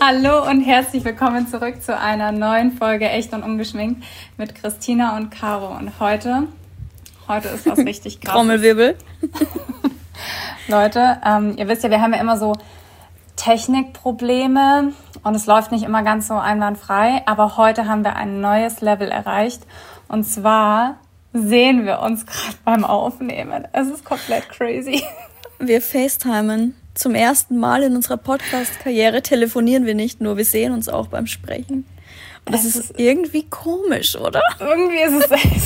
Hallo und herzlich willkommen zurück zu einer neuen Folge Echt und Ungeschminkt mit Christina und Caro. Und heute ist was richtig krasses. Trommelwirbel. Leute, ihr wisst ja, wir haben ja immer so Technikprobleme und es läuft nicht immer ganz so einwandfrei. Aber heute haben wir ein neues Level erreicht. Und zwar sehen wir uns gerade beim Aufnehmen. Es ist komplett crazy. Wir FaceTimen. Zum ersten Mal in unserer Podcast-Karriere telefonieren wir nicht nur, wir sehen uns auch beim Sprechen. Und das ist irgendwie komisch, oder? Irgendwie ist es echt.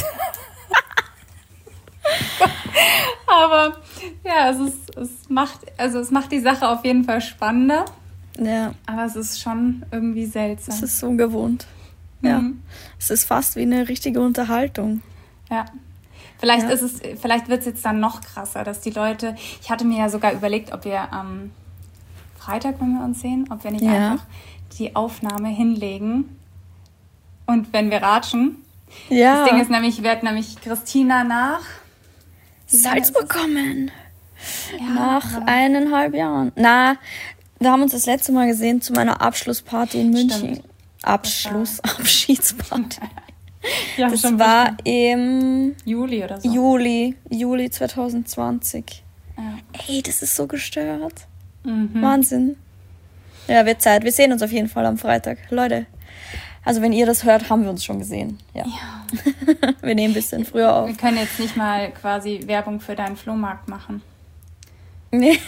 Aber ja, es macht die Sache auf jeden Fall spannender. Ja. Aber es ist schon irgendwie seltsam. Es ist so ungewohnt. Ja. Es ist fast wie eine richtige Unterhaltung. Ja. Vielleicht wird es jetzt dann noch krasser, dass die Leute, ich hatte mir ja sogar überlegt, ob wir am Freitag, wenn wir uns sehen, ob wir nicht einfach die Aufnahme hinlegen und wenn wir ratschen. Ja. Das Ding ist nämlich, ich werde nämlich Christina nach Salzburg kommen. Ja, nach 1,5 Jahren. Da haben wir uns das letzte Mal gesehen zu meiner Abschlussparty in München. Abschiedsparty. Ja, das war im Juli oder so. Juli 2020. Ja. Ey, das ist so gestört. Wahnsinn. Ja, wird Zeit. Wir sehen uns auf jeden Fall am Freitag. Leute, also wenn ihr das hört, haben wir uns schon gesehen. Ja. Wir nehmen ein bisschen früher auf. Wir können jetzt nicht mal quasi Werbung für deinen Flohmarkt machen. Nee.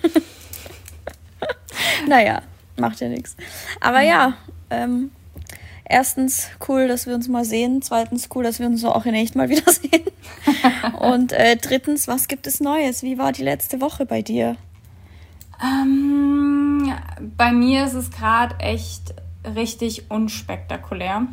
Naja, macht ja nichts. Aber erstens cool, dass wir uns mal sehen. Zweitens cool, dass wir uns auch in echt mal wiedersehen. Und drittens, was gibt es Neues? Wie war die letzte Woche bei dir? Bei mir ist es gerade echt richtig unspektakulär.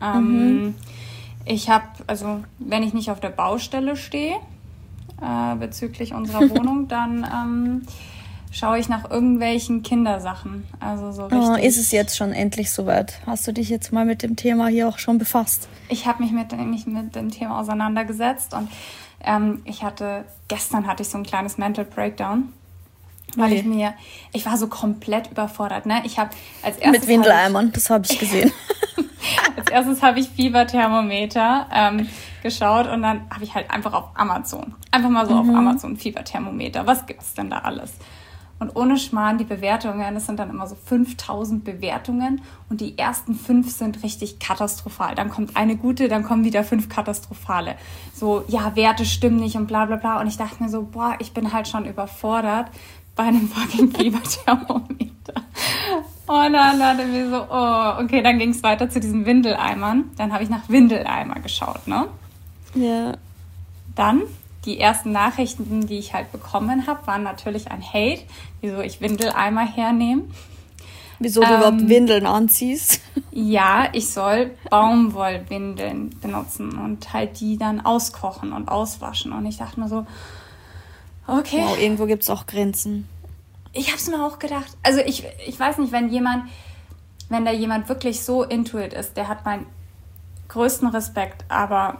Ich habe, wenn ich nicht auf der Baustelle stehe, bezüglich unserer Wohnung, dann schaue ich nach irgendwelchen Kindersachen. Also so richtig. Ist es jetzt schon endlich soweit? Hast du dich jetzt mal mit dem Thema hier auch schon befasst? Ich habe mich mit dem Thema auseinandergesetzt und gestern hatte ich so ein kleines Mental Breakdown, weil ich war so komplett überfordert. Ne? Ich habe als erstes mit Windeleimern, das habe ich gesehen. Als erstes habe ich Fieberthermometer geschaut und dann habe ich halt einfach auf Amazon, auf Amazon Fieberthermometer. Was gibt's denn da alles? Und ohne Schmarrn, die Bewertungen, das sind dann immer so 5000 Bewertungen und die ersten 5 sind richtig katastrophal. Dann kommt eine gute, dann kommen wieder 5 katastrophale. So, ja, Werte stimmen nicht und bla bla bla. Und ich dachte mir so, ich bin halt schon überfordert bei einem fucking Fieberthermometer. Und dann dachte ich mir so, okay, dann ging es weiter zu diesen Windeleimern. Dann habe ich nach Windeleimer geschaut, ne? Ja. Dann die ersten Nachrichten, die ich halt bekommen habe, waren natürlich ein Hate, wieso ich Windeleimer hernehme. Wieso du überhaupt Windeln anziehst? Ja, ich soll Baumwollwindeln benutzen und halt die dann auskochen und auswaschen. Und ich dachte mir so, okay. Wow, irgendwo gibt es auch Grenzen. Ich habe es mir auch gedacht. Also ich weiß nicht, wenn da jemand wirklich so into it ist, der hat meinen größten Respekt, aber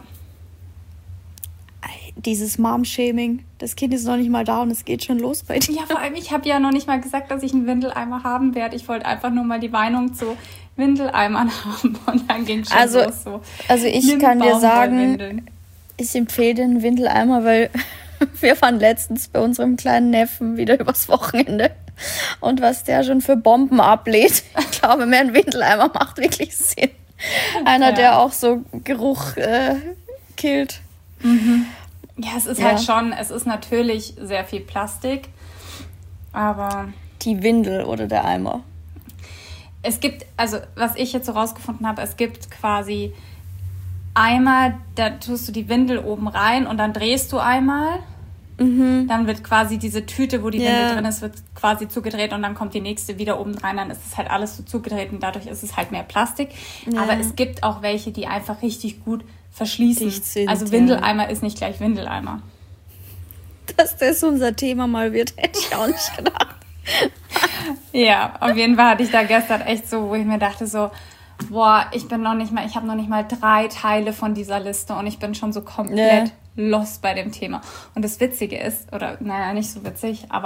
dieses Mom-Shaming, das Kind ist noch nicht mal da und es geht schon los bei dir. Ja, vor allem, ich habe ja noch nicht mal gesagt, dass ich einen Windeleimer haben werde. Ich wollte einfach nur mal die Meinung zu Windeleimern haben und dann ging es schon los so. Also ich kann dir sagen, ich empfehle den Windeleimer, weil wir waren letztens bei unserem kleinen Neffen wieder übers Wochenende und was der schon für Bomben ablädt, ich glaube, mehr ein Windeleimer macht wirklich Sinn. Einer, der auch so Geruch killt. Ja, es ist halt schon, es ist natürlich sehr viel Plastik, aber die Windel oder der Eimer? Es gibt, was ich jetzt so rausgefunden habe, es gibt quasi Eimer, da tust du die Windel oben rein und dann drehst du einmal. Dann wird quasi diese Tüte, wo die Windel drin ist, wird quasi zugedreht und dann kommt die nächste wieder oben rein. Dann ist es halt alles so zugedreht und dadurch ist es halt mehr Plastik. Ja. Aber es gibt auch welche, die einfach richtig gut verschließen. Also Windeleimer ist nicht gleich Windeleimer. Dass das unser Thema mal wird, hätte ich auch nicht gedacht. Ja, auf jeden Fall hatte ich da gestern echt so, wo ich mir dachte so, ich habe noch nicht mal 3 Teile von dieser Liste und ich bin schon so komplett lost bei dem Thema. Und das Witzige ist, oder naja, nicht so witzig, aber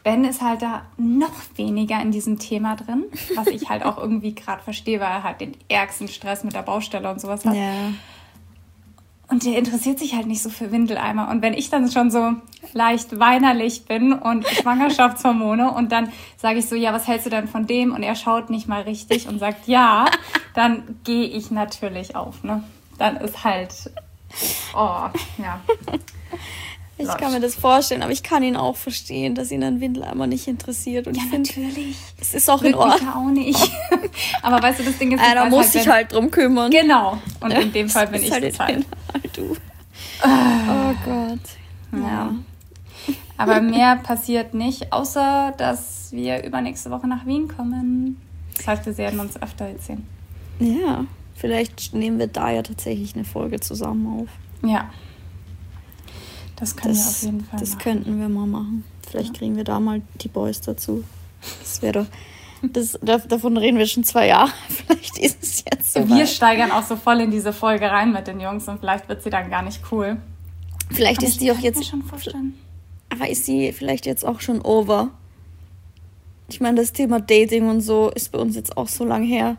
Ben ist halt da noch weniger in diesem Thema drin, was ich halt auch irgendwie gerade verstehe, weil er halt den ärgsten Stress mit der Baustelle und sowas hat. Ja. Und der interessiert sich halt nicht so für Windeleimer. Und wenn ich dann schon so leicht weinerlich bin und Schwangerschaftshormone und dann sage ich so, ja, was hältst du denn von dem? Und er schaut nicht mal richtig und sagt ja, dann gehe ich natürlich auf, ne? Dann ist halt, oh, ja. Ich kann mir das vorstellen, aber ich kann ihn auch verstehen, dass ihn ein Windeleimer nicht interessiert. Und ja, ich finde, natürlich. Es ist auch in Ordnung. Ich auch nicht. Aber weißt du, das Ding ist... Da muss ich halt drum kümmern. Genau. Und in dem Fall bin ich halt das halt. Du. Oh Gott. Ja. Aber mehr passiert nicht, außer dass wir übernächste Woche nach Wien kommen. Das heißt, wir werden uns öfter jetzt sehen. Ja, vielleicht nehmen wir da ja tatsächlich eine Folge zusammen auf. Ja. Das können wir auf jeden Fall machen. Das könnten wir mal machen. Vielleicht kriegen wir da mal die Boys dazu. Das wäre doch... davon reden wir schon 2 Jahre. Vielleicht ist es jetzt so. Wir steigern auch so voll in diese Folge rein mit den Jungs und vielleicht wird sie dann gar nicht cool. Vielleicht ist die auch jetzt... Mir schon vorstellen. Aber ist sie vielleicht jetzt auch schon over? Ich meine, das Thema Dating und so ist bei uns jetzt auch so lang her.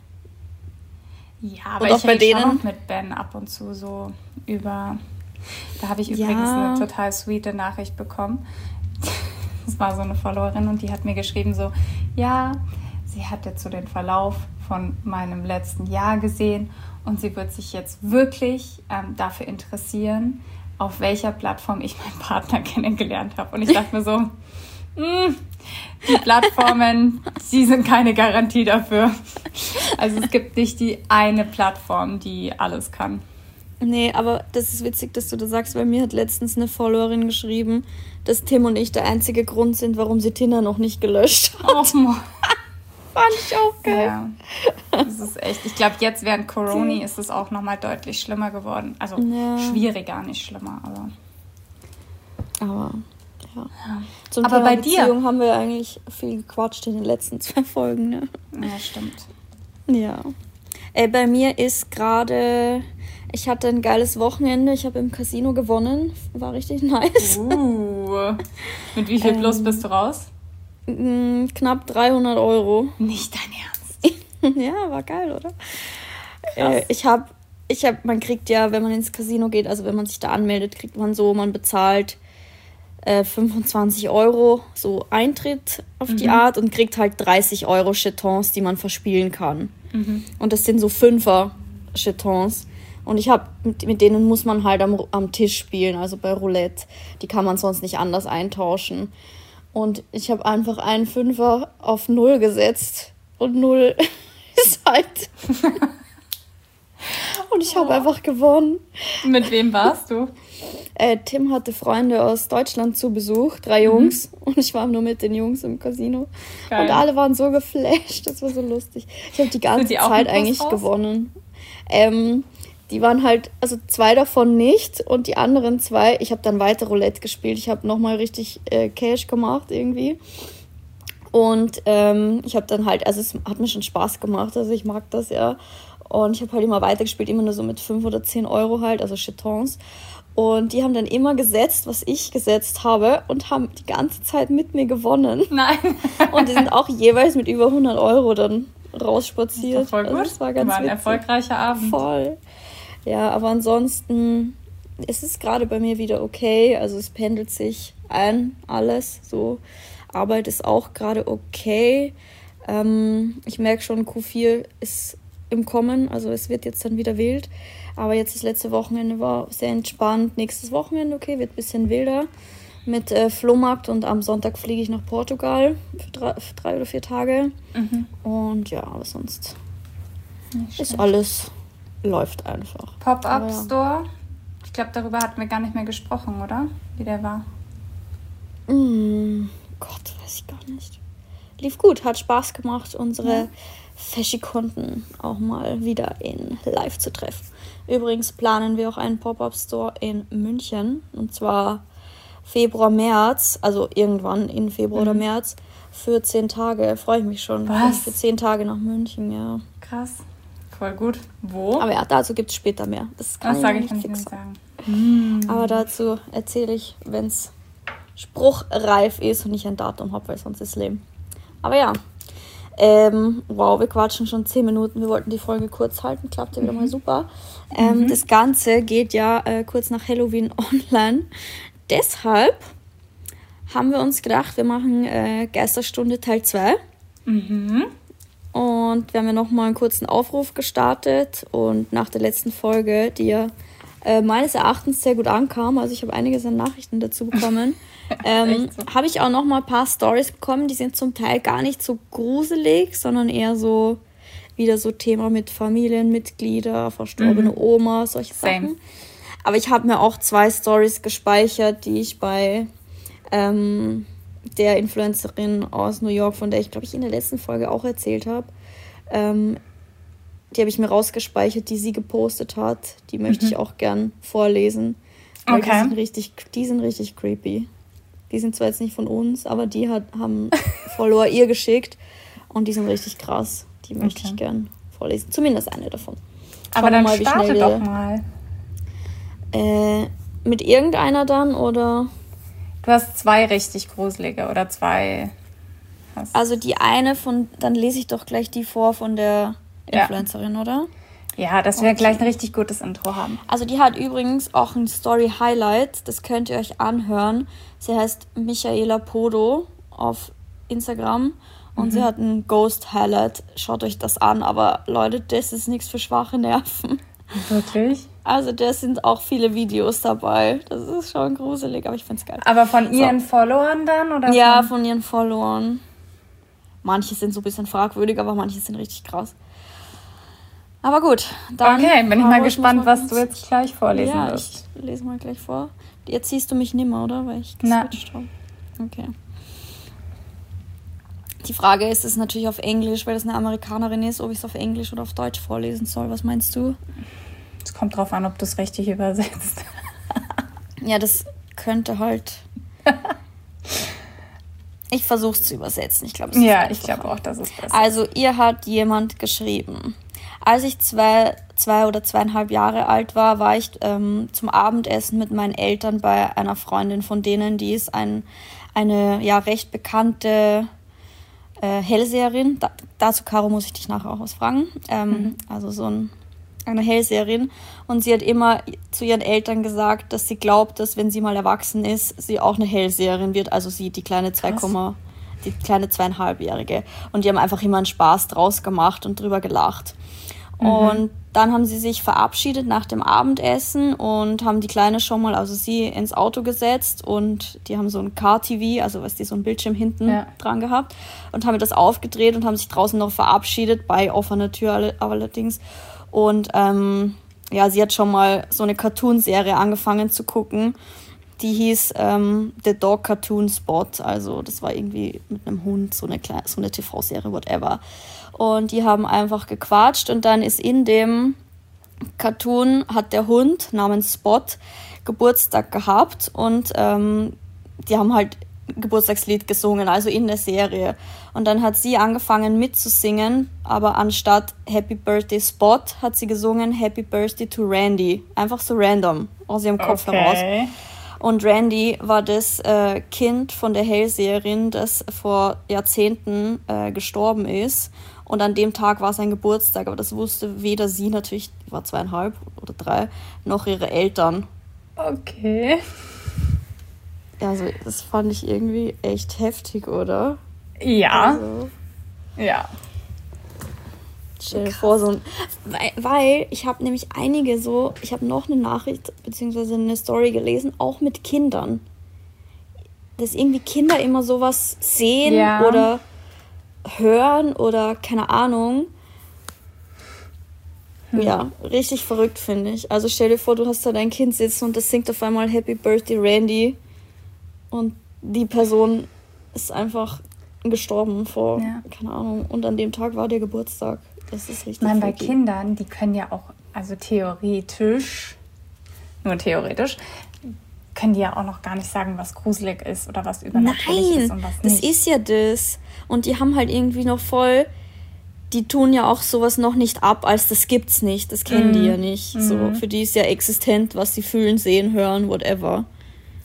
Ja, aber ich rede schon noch mit Ben ab und zu so über... Da habe ich übrigens eine total sweete Nachricht bekommen. Das war so eine Followerin und die hat mir geschrieben so, ja, sie hat jetzt so den Verlauf von meinem letzten Jahr gesehen und sie wird sich jetzt wirklich dafür interessieren, auf welcher Plattform ich meinen Partner kennengelernt habe. Und ich dachte mir so, die Plattformen, die sind keine Garantie dafür. Also es gibt nicht die eine Plattform, die alles kann. Nee, aber das ist witzig, dass du das sagst, weil mir hat letztens eine Followerin geschrieben, dass Tim und ich der einzige Grund sind, warum sie Tinder noch nicht gelöscht hat. Oh, Fand ich auch geil. Ja, das ist echt. Ich glaube, jetzt während Corona ist es auch nochmal deutlich schlimmer geworden. Also schwieriger, nicht schlimmer, aber ja. Zum aber Thema bei Beziehung dir haben wir eigentlich viel gequatscht in den letzten 2 Folgen, ne? Ja, stimmt. Ja. Bei mir ist gerade... Ich hatte ein geiles Wochenende. Ich habe im Casino gewonnen. War richtig nice. Mit wie viel Plus bist du raus? Knapp 300 €. Nicht dein Ernst? Ja, war geil, oder? Krass. Man kriegt ja, wenn man ins Casino geht, also wenn man sich da anmeldet, kriegt man so, man bezahlt 25 € so Eintritt auf die Art und kriegt halt 30 € Jetons, die man verspielen kann. Und das sind so 5er Jetons. Und ich habe, mit denen muss man halt am Tisch spielen, also bei Roulette. Die kann man sonst nicht anders eintauschen. Und ich habe einfach einen 5er auf 0 gesetzt. Und 0 ist halt... Und ich habe einfach gewonnen. Mit wem warst du? Tim hatte Freunde aus Deutschland zu Besuch, 3 Jungs. Und ich war nur mit den Jungs im Casino. Geil. Und alle waren so geflasht, das war so lustig. Ich habe die ganze Zeit eigentlich gewonnen. Die waren halt, also 2 davon nicht und die anderen 2, ich habe dann weiter Roulette gespielt. Ich habe nochmal richtig Cash gemacht irgendwie. Und ich habe dann halt, also es hat mir schon Spaß gemacht, also ich mag das ja. Und ich habe halt immer weitergespielt, immer nur so mit 5 oder 10 € halt, also Jetons. Und die haben dann immer gesetzt, was ich gesetzt habe und haben die ganze Zeit mit mir gewonnen. Nein. Und die sind auch jeweils mit über 100 € dann rausspaziert. Das ist voll gut. Also das war ganz war ein erfolgreicher Abend. Voll. Ja, aber ansonsten ist es gerade bei mir wieder okay. Also es pendelt sich ein, alles so. Arbeit ist auch gerade okay. Ich merke schon, Q4 ist im Kommen. Also es wird jetzt dann wieder wild. Aber jetzt das letzte Wochenende war sehr entspannt. Nächstes Wochenende, okay, wird ein bisschen wilder mit Flohmarkt. Und am Sonntag fliege ich nach Portugal für 3 oder 4 Tage. Und ja, aber sonst ist alles... läuft einfach. Pop-Up-Store? Ich glaube, darüber hatten wir gar nicht mehr gesprochen, oder? Wie der war. Gott, weiß ich gar nicht. Lief gut, hat Spaß gemacht, unsere Feschi-Kunden auch mal wieder in live zu treffen. Übrigens planen wir auch einen Pop-Up-Store in München. Und zwar Februar, März, also irgendwann in Februar oder März, für 10 Tage. Freue ich mich schon. Was? Für 10 Tage nach München, ja. Krass. Voll gut. Wo? Aber ja, dazu gibt es später mehr. Das sage ich nicht sagen. Aber dazu erzähle ich, wenn es spruchreif ist und nicht ein Datum habe, weil sonst ist es lame. Aber ja, wow, wir quatschen schon 10 Minuten. Wir wollten die Folge kurz halten, klappt ja wieder mal super. Das Ganze geht ja kurz nach Halloween online. Deshalb haben wir uns gedacht, wir machen Geisterstunde Teil 2. Und wir haben ja nochmal einen kurzen Aufruf gestartet. Und nach der letzten Folge, die ja meines Erachtens sehr gut ankam, also ich habe einiges an Nachrichten dazu bekommen, habe ich auch noch mal ein paar Storys bekommen, die sind zum Teil gar nicht so gruselig, sondern eher so wieder so Thema mit Familienmitglieder, verstorbene Oma, solche Sachen. Aber ich habe mir auch 2 Storys gespeichert, die ich bei der Influencerin aus New York, von der ich, glaube ich, in der letzten Folge auch erzählt habe, die habe ich mir rausgespeichert, die sie gepostet hat. Die möchte ich auch gern vorlesen. Weil die sind richtig creepy. Die sind zwar jetzt nicht von uns, aber die haben Follower ihr geschickt. Und die sind richtig krass. Die möchte ich gern vorlesen. Zumindest eine davon. Aber dann mal, starte doch mal. Mit irgendeiner dann, oder? Du hast 2 richtig gruselige oder 2... Also die eine dann lese ich doch gleich die vor von der Influencerin, oder? Ja, dass wir gleich ein richtig gutes Intro haben. Also die hat übrigens auch ein Story-Highlight, das könnt ihr euch anhören. Sie heißt Michaela Podo auf Instagram und sie hat ein Ghost-Highlight. Schaut euch das an, aber Leute, das ist nichts für schwache Nerven. Wirklich? Also da sind auch viele Videos dabei. Das ist schon gruselig, aber ich find's geil. Aber von ihren Followern dann? Oder ja, von ihren Followern. Manche sind so ein bisschen fragwürdig, aber manche sind richtig krass. Aber gut, dann... Okay, bin ich mal gespannt, was du jetzt gleich vorlesen wirst. Ja, ich lese mal gleich vor. Jetzt siehst du mich nimmer, oder? Weil ich geswitcht habe. Okay. Die Frage ist natürlich auf Englisch, weil das eine Amerikanerin ist, ob ich es auf Englisch oder auf Deutsch vorlesen soll. Was meinst du? Es kommt drauf an, ob du es richtig übersetzt. Ja, das könnte halt... Ich versuche es zu übersetzen. Ich glaube, ich glaube auch, das ist besser. Also, ihr hat jemand geschrieben. Als ich 2 oder 2,5 Jahre alt war, war ich zum Abendessen mit meinen Eltern bei einer Freundin von denen, die ist eine recht bekannte Hellseherin. Dazu, Caro, muss ich dich nachher auch was fragen. Also eine Hellseherin. Und sie hat immer zu ihren Eltern gesagt, dass sie glaubt, dass wenn sie mal erwachsen ist, sie auch eine Hellseherin wird. Also sie, die kleine 2,5-Jährige. Und die haben einfach immer einen Spaß draus gemacht und drüber gelacht. Und dann haben sie sich verabschiedet nach dem Abendessen und haben die Kleine schon mal, also sie, ins Auto gesetzt und die haben so ein Car-TV, also so ein Bildschirm hinten dran gehabt und haben das aufgedreht und haben sich draußen noch verabschiedet, bei offener Tür allerdings. Und sie hat schon mal so eine Cartoon-Serie angefangen zu gucken, die hieß The Dog Cartoon Spot, also das war irgendwie mit einem Hund, so eine TV-Serie, whatever. Und die haben einfach gequatscht und dann ist in dem Cartoon, hat der Hund namens Spot Geburtstag gehabt und die haben halt Geburtstagslied gesungen, also in der Serie. Und dann hat sie angefangen mitzusingen, aber anstatt Happy Birthday Spot hat sie gesungen Happy Birthday to Randy. Einfach so random aus ihrem Kopf heraus. Und Randy war das Kind von der Hellseherin, das vor Jahrzehnten gestorben ist. Und an dem Tag war sein Geburtstag, aber das wusste weder sie, natürlich, die war 2,5 oder 3, noch ihre Eltern. Okay. Also das fand ich irgendwie echt heftig, oder? Ja. Also, ja. Stell dir vor, weil ich habe nämlich ich habe noch eine Nachricht bzw. eine Story gelesen, auch mit Kindern. Dass irgendwie Kinder immer sowas sehen oder hören oder keine Ahnung. Ja, richtig verrückt, finde ich. Also stell dir vor, du hast da dein Kind sitzen und das singt auf einmal Happy Birthday Randy und die Person ist einfach gestorben vor, keine Ahnung, und an dem Tag war der Geburtstag. Das ist richtig. Nein, bei Kindern, die können ja auch, also theoretisch, nur theoretisch, können die ja auch noch gar nicht sagen, was gruselig ist oder was übernatürlich ist und was nicht. Das ist ja das. Und die haben halt irgendwie noch voll, die tun ja auch sowas noch nicht ab, als das gibt's nicht. Das kennen die ja nicht. So, für die ist ja existent, was sie fühlen, sehen, hören, whatever.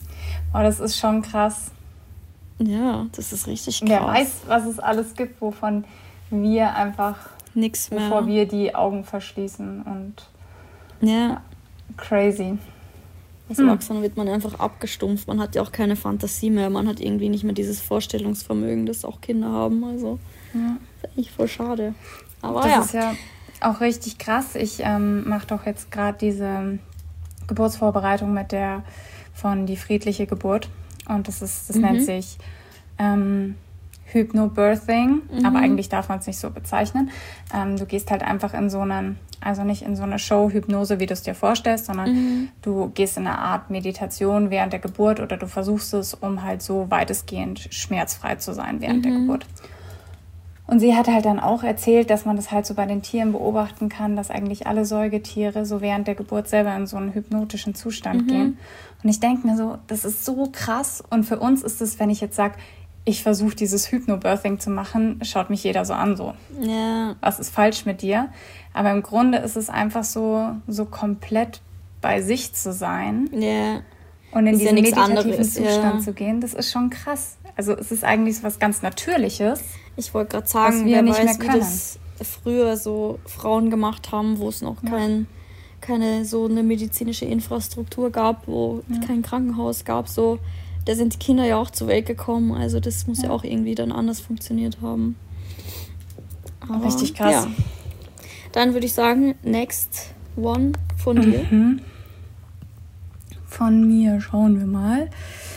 Oh, das ist schon krass. Ja, das ist richtig krass. Wer weiß, was es alles gibt, wovon wir einfach nichts mehr. Bevor wir die Augen verschließen und ja. Crazy. Als Erwachsener wird man einfach abgestumpft. Man hat ja auch keine Fantasie mehr. Man hat irgendwie nicht mehr dieses Vorstellungsvermögen, das auch Kinder haben. Also das ist eigentlich voll schade. Aber das ist ja auch richtig krass. Ich mache doch jetzt gerade diese Geburtsvorbereitung mit der von Die friedliche Geburt. Und das nennt sich Hypnobirthing, aber eigentlich darf man es nicht so bezeichnen. Du gehst halt einfach in so nicht in so eine Show-Hypnose, wie du es dir vorstellst, sondern du gehst in eine Art Meditation während der Geburt oder du versuchst es, um halt so weitestgehend schmerzfrei zu sein während der Geburt. Und sie hat halt dann auch erzählt, dass man das halt so bei den Tieren beobachten kann, dass eigentlich alle Säugetiere so während der Geburt selber in so einen hypnotischen Zustand gehen. Und ich denke mir so, das ist so krass. Und für uns ist es, wenn ich jetzt sage, ich versuche dieses Hypnobirthing zu machen, schaut mich jeder so an, so. Ja. Was ist falsch mit dir? Aber im Grunde ist es einfach so komplett bei sich zu sein. Ja. Und in diesen meditativen Zustand zu gehen, das ist schon krass. Also es ist eigentlich so was ganz Natürliches. Ich wollte gerade sagen, wer weiß, wie das früher so Frauen gemacht haben, wo es noch keine so eine medizinische Infrastruktur gab, wo kein Krankenhaus gab, so. Da sind die Kinder ja auch zur Welt gekommen, also das muss ja auch irgendwie dann anders funktioniert haben. Aber, richtig krass. Ja. Dann würde ich sagen, next one von dir. Von mir, schauen wir mal.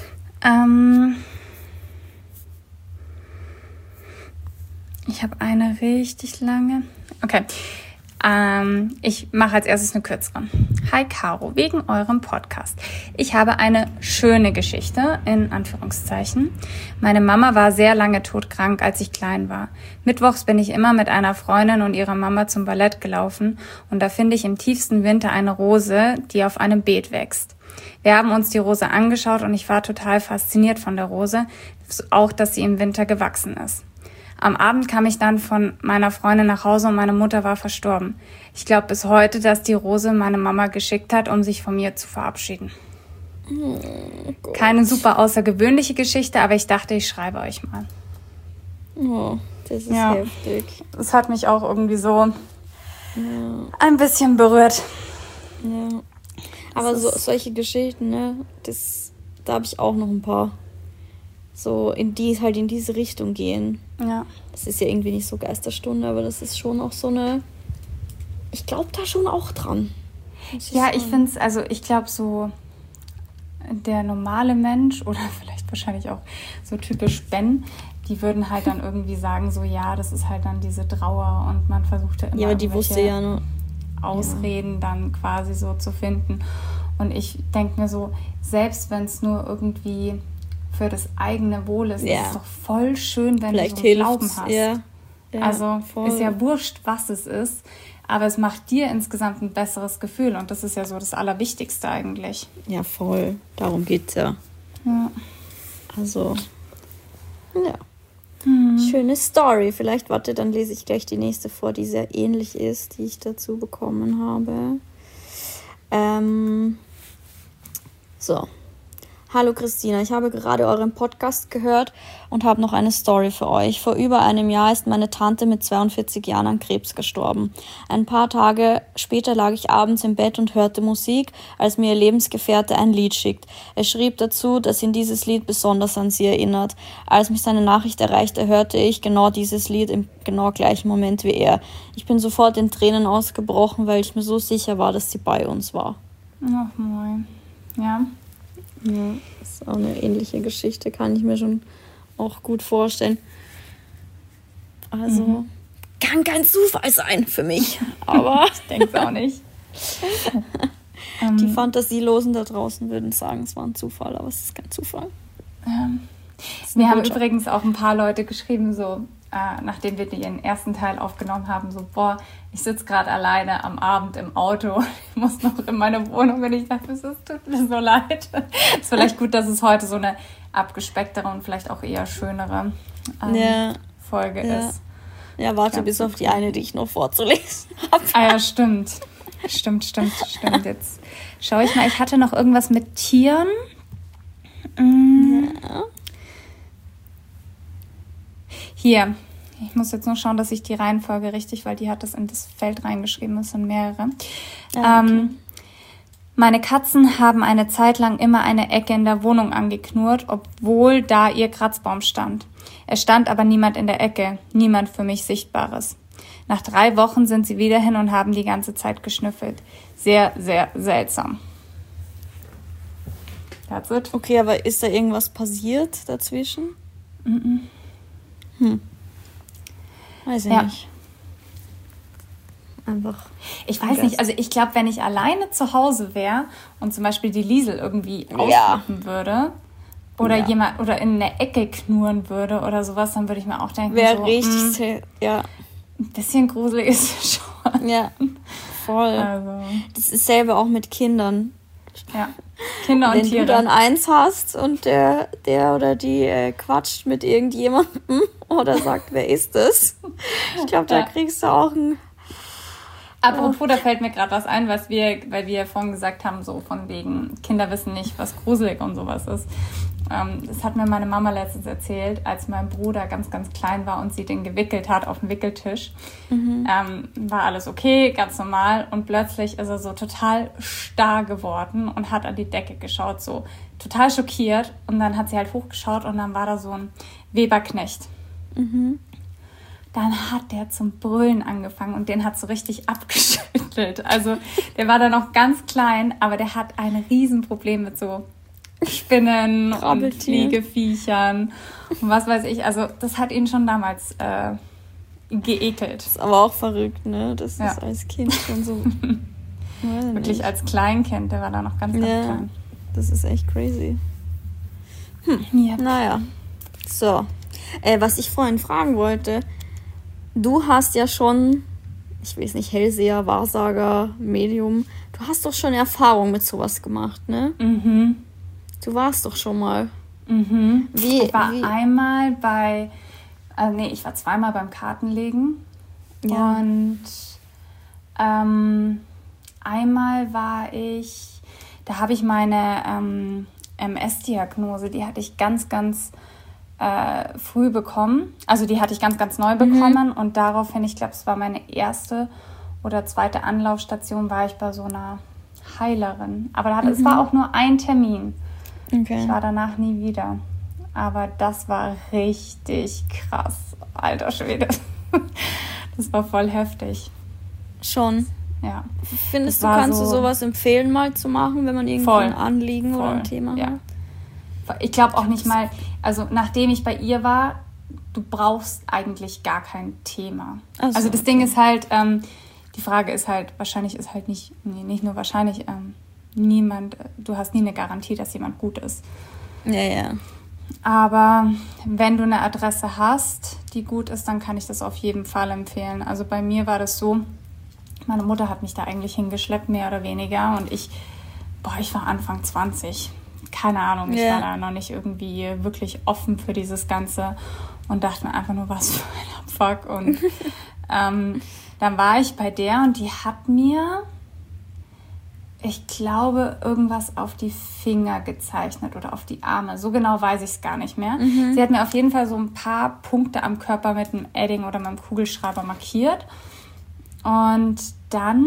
Ich habe eine richtig lange. Okay. Ich mache als erstes eine kürzere. Hi Caro, wegen eurem Podcast. Ich habe eine schöne Geschichte, in Anführungszeichen. Meine Mama war sehr lange todkrank, als ich klein war. Mittwochs bin ich immer mit einer Freundin und ihrer Mama zum Ballett gelaufen und da finde ich im tiefsten Winter eine Rose, die auf einem Beet wächst. Wir haben uns die Rose angeschaut und ich war total fasziniert von der Rose, auch dass sie im Winter gewachsen ist. Am Abend kam ich dann von meiner Freundin nach Hause und meine Mutter war verstorben. Ich glaube bis heute, dass die Rose meine Mama geschickt hat, um sich von mir zu verabschieden. Oh, keine super außergewöhnliche Geschichte, aber ich dachte, ich schreibe euch mal. Oh, das ist heftig. Das hat mich auch irgendwie so ein bisschen berührt. Ja. Aber solche Geschichten, ne, da habe ich auch noch ein paar. So in diese Richtung gehen. Ja. Das ist ja irgendwie nicht so Geisterstunde, aber das ist schon auch so eine... Ich glaube da schon auch dran. Ja, ich finde es, also ich glaube so der normale Mensch oder vielleicht wahrscheinlich auch so typisch Ben, die würden halt dann irgendwie sagen so, ja, das ist halt dann diese Trauer und man versuchte immer aber die wusste ja nur Ausreden dann quasi so zu finden. Und ich denke mir so, selbst wenn es nur irgendwie für das eigene Wohl ist, ist es doch voll schön, wenn vielleicht du so einen Glauben hast. Ja, also voll. Ist ja wurscht, was es ist, aber es macht dir insgesamt ein besseres Gefühl und das ist ja so das Allerwichtigste eigentlich. Ja, voll. Darum geht's ja. Also, ja. Schöne Story. Vielleicht, dann lese ich gleich die nächste vor, die sehr ähnlich ist, die ich dazu bekommen habe. So. Hallo Christina, ich habe gerade euren Podcast gehört und habe noch eine Story für euch. Vor über einem Jahr ist meine Tante mit 42 Jahren an Krebs gestorben. Ein paar Tage später lag ich abends im Bett und hörte Musik, als mir ihr Lebensgefährte ein Lied schickt. Er schrieb dazu, dass ihn dieses Lied besonders an sie erinnert. Als mich seine Nachricht erreichte, hörte ich genau dieses Lied im genau gleichen Moment wie er. Ich bin sofort in Tränen ausgebrochen, weil ich mir so sicher war, dass sie bei uns war. Ach moin. Ja. Ja, das ist auch eine ähnliche Geschichte, kann ich mir schon auch gut vorstellen. Also, kann kein Zufall sein für mich, aber ich denke es auch nicht. Die Fantasielosen da draußen würden sagen, es war ein Zufall, aber es ist kein Zufall. Mir haben übrigens auch ein paar Leute geschrieben, so nachdem wir den ersten Teil aufgenommen haben, so, boah, ich sitze gerade alleine am Abend im Auto, ich muss noch in meine Wohnung und ich dachte, es tut mir so leid. Es ist vielleicht gut, dass es heute so eine abgespecktere und vielleicht auch eher schönere Folge ist. Ja, warte bis auf die eine, die ich noch vorzulesen habe. Ah ja, stimmt. Stimmt. Jetzt schaue ich mal, ich hatte noch irgendwas mit Tieren. Ja. Hier. Ich muss jetzt nur schauen, dass ich die Reihenfolge richtig, weil die hat das in das Feld reingeschrieben. Das sind mehrere. Okay. Meine Katzen haben eine Zeit lang immer eine Ecke in der Wohnung angeknurrt, obwohl da ihr Kratzbaum stand. Es stand aber niemand in der Ecke, niemand für mich Sichtbares. Nach 3 Wochen sind sie wieder hin und haben die ganze Zeit geschnüffelt. Sehr, sehr seltsam. That's it. Okay, aber ist da irgendwas passiert dazwischen? Weiß ich nicht. Einfach. Ich weiß nicht, also ich glaube, wenn ich alleine zu Hause wäre und zum Beispiel die Liesel irgendwie ausflippen würde oder jemand oder in eine Ecke knurren würde oder sowas, dann würde ich mir auch denken, wäre so, richtig, ein bisschen gruselig ist es schon. Ja, voll. Also. Das ist selber auch mit Kindern. Ja, Kinder und Wenn Tiere. Wenn du dann eins hast und der oder die quatscht mit irgendjemandem oder sagt, wer ist das? Ich glaube, da kriegst du auch ein... Apropos, da fällt mir gerade was ein, weil wir ja vorhin gesagt haben, so von wegen, Kinder wissen nicht, was gruselig und sowas ist. Das hat mir meine Mama letztens erzählt, als mein Bruder ganz, ganz klein war und sie den gewickelt hat auf dem Wickeltisch. War alles okay, ganz normal. Und plötzlich ist er so total starr geworden und hat an die Decke geschaut, so total schockiert. Und dann hat sie halt hochgeschaut und dann war da so ein Weberknecht. Dann hat der zum Brüllen angefangen und den hat so richtig abgeschüttelt. Also der war da noch ganz klein, aber der hat ein Riesenproblem mit so Spinnen und Fliegeviechern und was weiß ich. Also das hat ihn schon damals geekelt. Das ist aber auch verrückt, ne? Das ist als Kind schon so... Wirklich als Kleinkind, der war da noch ganz, ganz klein. Das ist echt crazy. Naja. So. Was ich vorhin fragen wollte, du hast ja schon, ich weiß nicht, Hellseher, Wahrsager, Medium, du hast doch schon Erfahrung mit sowas gemacht, ne? Du warst doch schon mal. Ich war einmal ich war zweimal beim Kartenlegen. Ja. Und einmal war ich, da habe ich meine MS-Diagnose, die hatte ich ganz, ganz früh bekommen. Also die hatte ich ganz, ganz neu bekommen und daraufhin, ich glaube, es war meine erste oder zweite Anlaufstation, war ich bei so einer Heilerin. Aber es war auch nur ein Termin. Okay. Ich war danach nie wieder. Aber das war richtig krass. Alter Schwede. Das war voll heftig. Schon. Ja. Findest du, kannst du sowas empfehlen, mal zu machen, wenn man irgendwo ein Anliegen oder ein Thema hat? Ich glaube auch nicht mal, also nachdem ich bei ihr war, du brauchst eigentlich gar kein Thema. Also das Ding ist halt, die Frage ist halt, wahrscheinlich ist halt nicht nur wahrscheinlich, du hast nie eine Garantie, dass jemand gut ist. Ja. Aber wenn du eine Adresse hast, die gut ist, dann kann ich das auf jeden Fall empfehlen. Also bei mir war das so, meine Mutter hat mich da eigentlich hingeschleppt, mehr oder weniger. Und ich war Anfang 20. Keine Ahnung, ich war da noch nicht irgendwie wirklich offen für dieses Ganze und dachte mir einfach nur, was für ein Abfuck. Und dann war ich bei der und die hat mir, ich glaube, irgendwas auf die Finger gezeichnet oder auf die Arme. So genau weiß ich es gar nicht mehr. Sie hat mir auf jeden Fall so ein paar Punkte am Körper mit einem Edding oder mit einem Kugelschreiber markiert. Und dann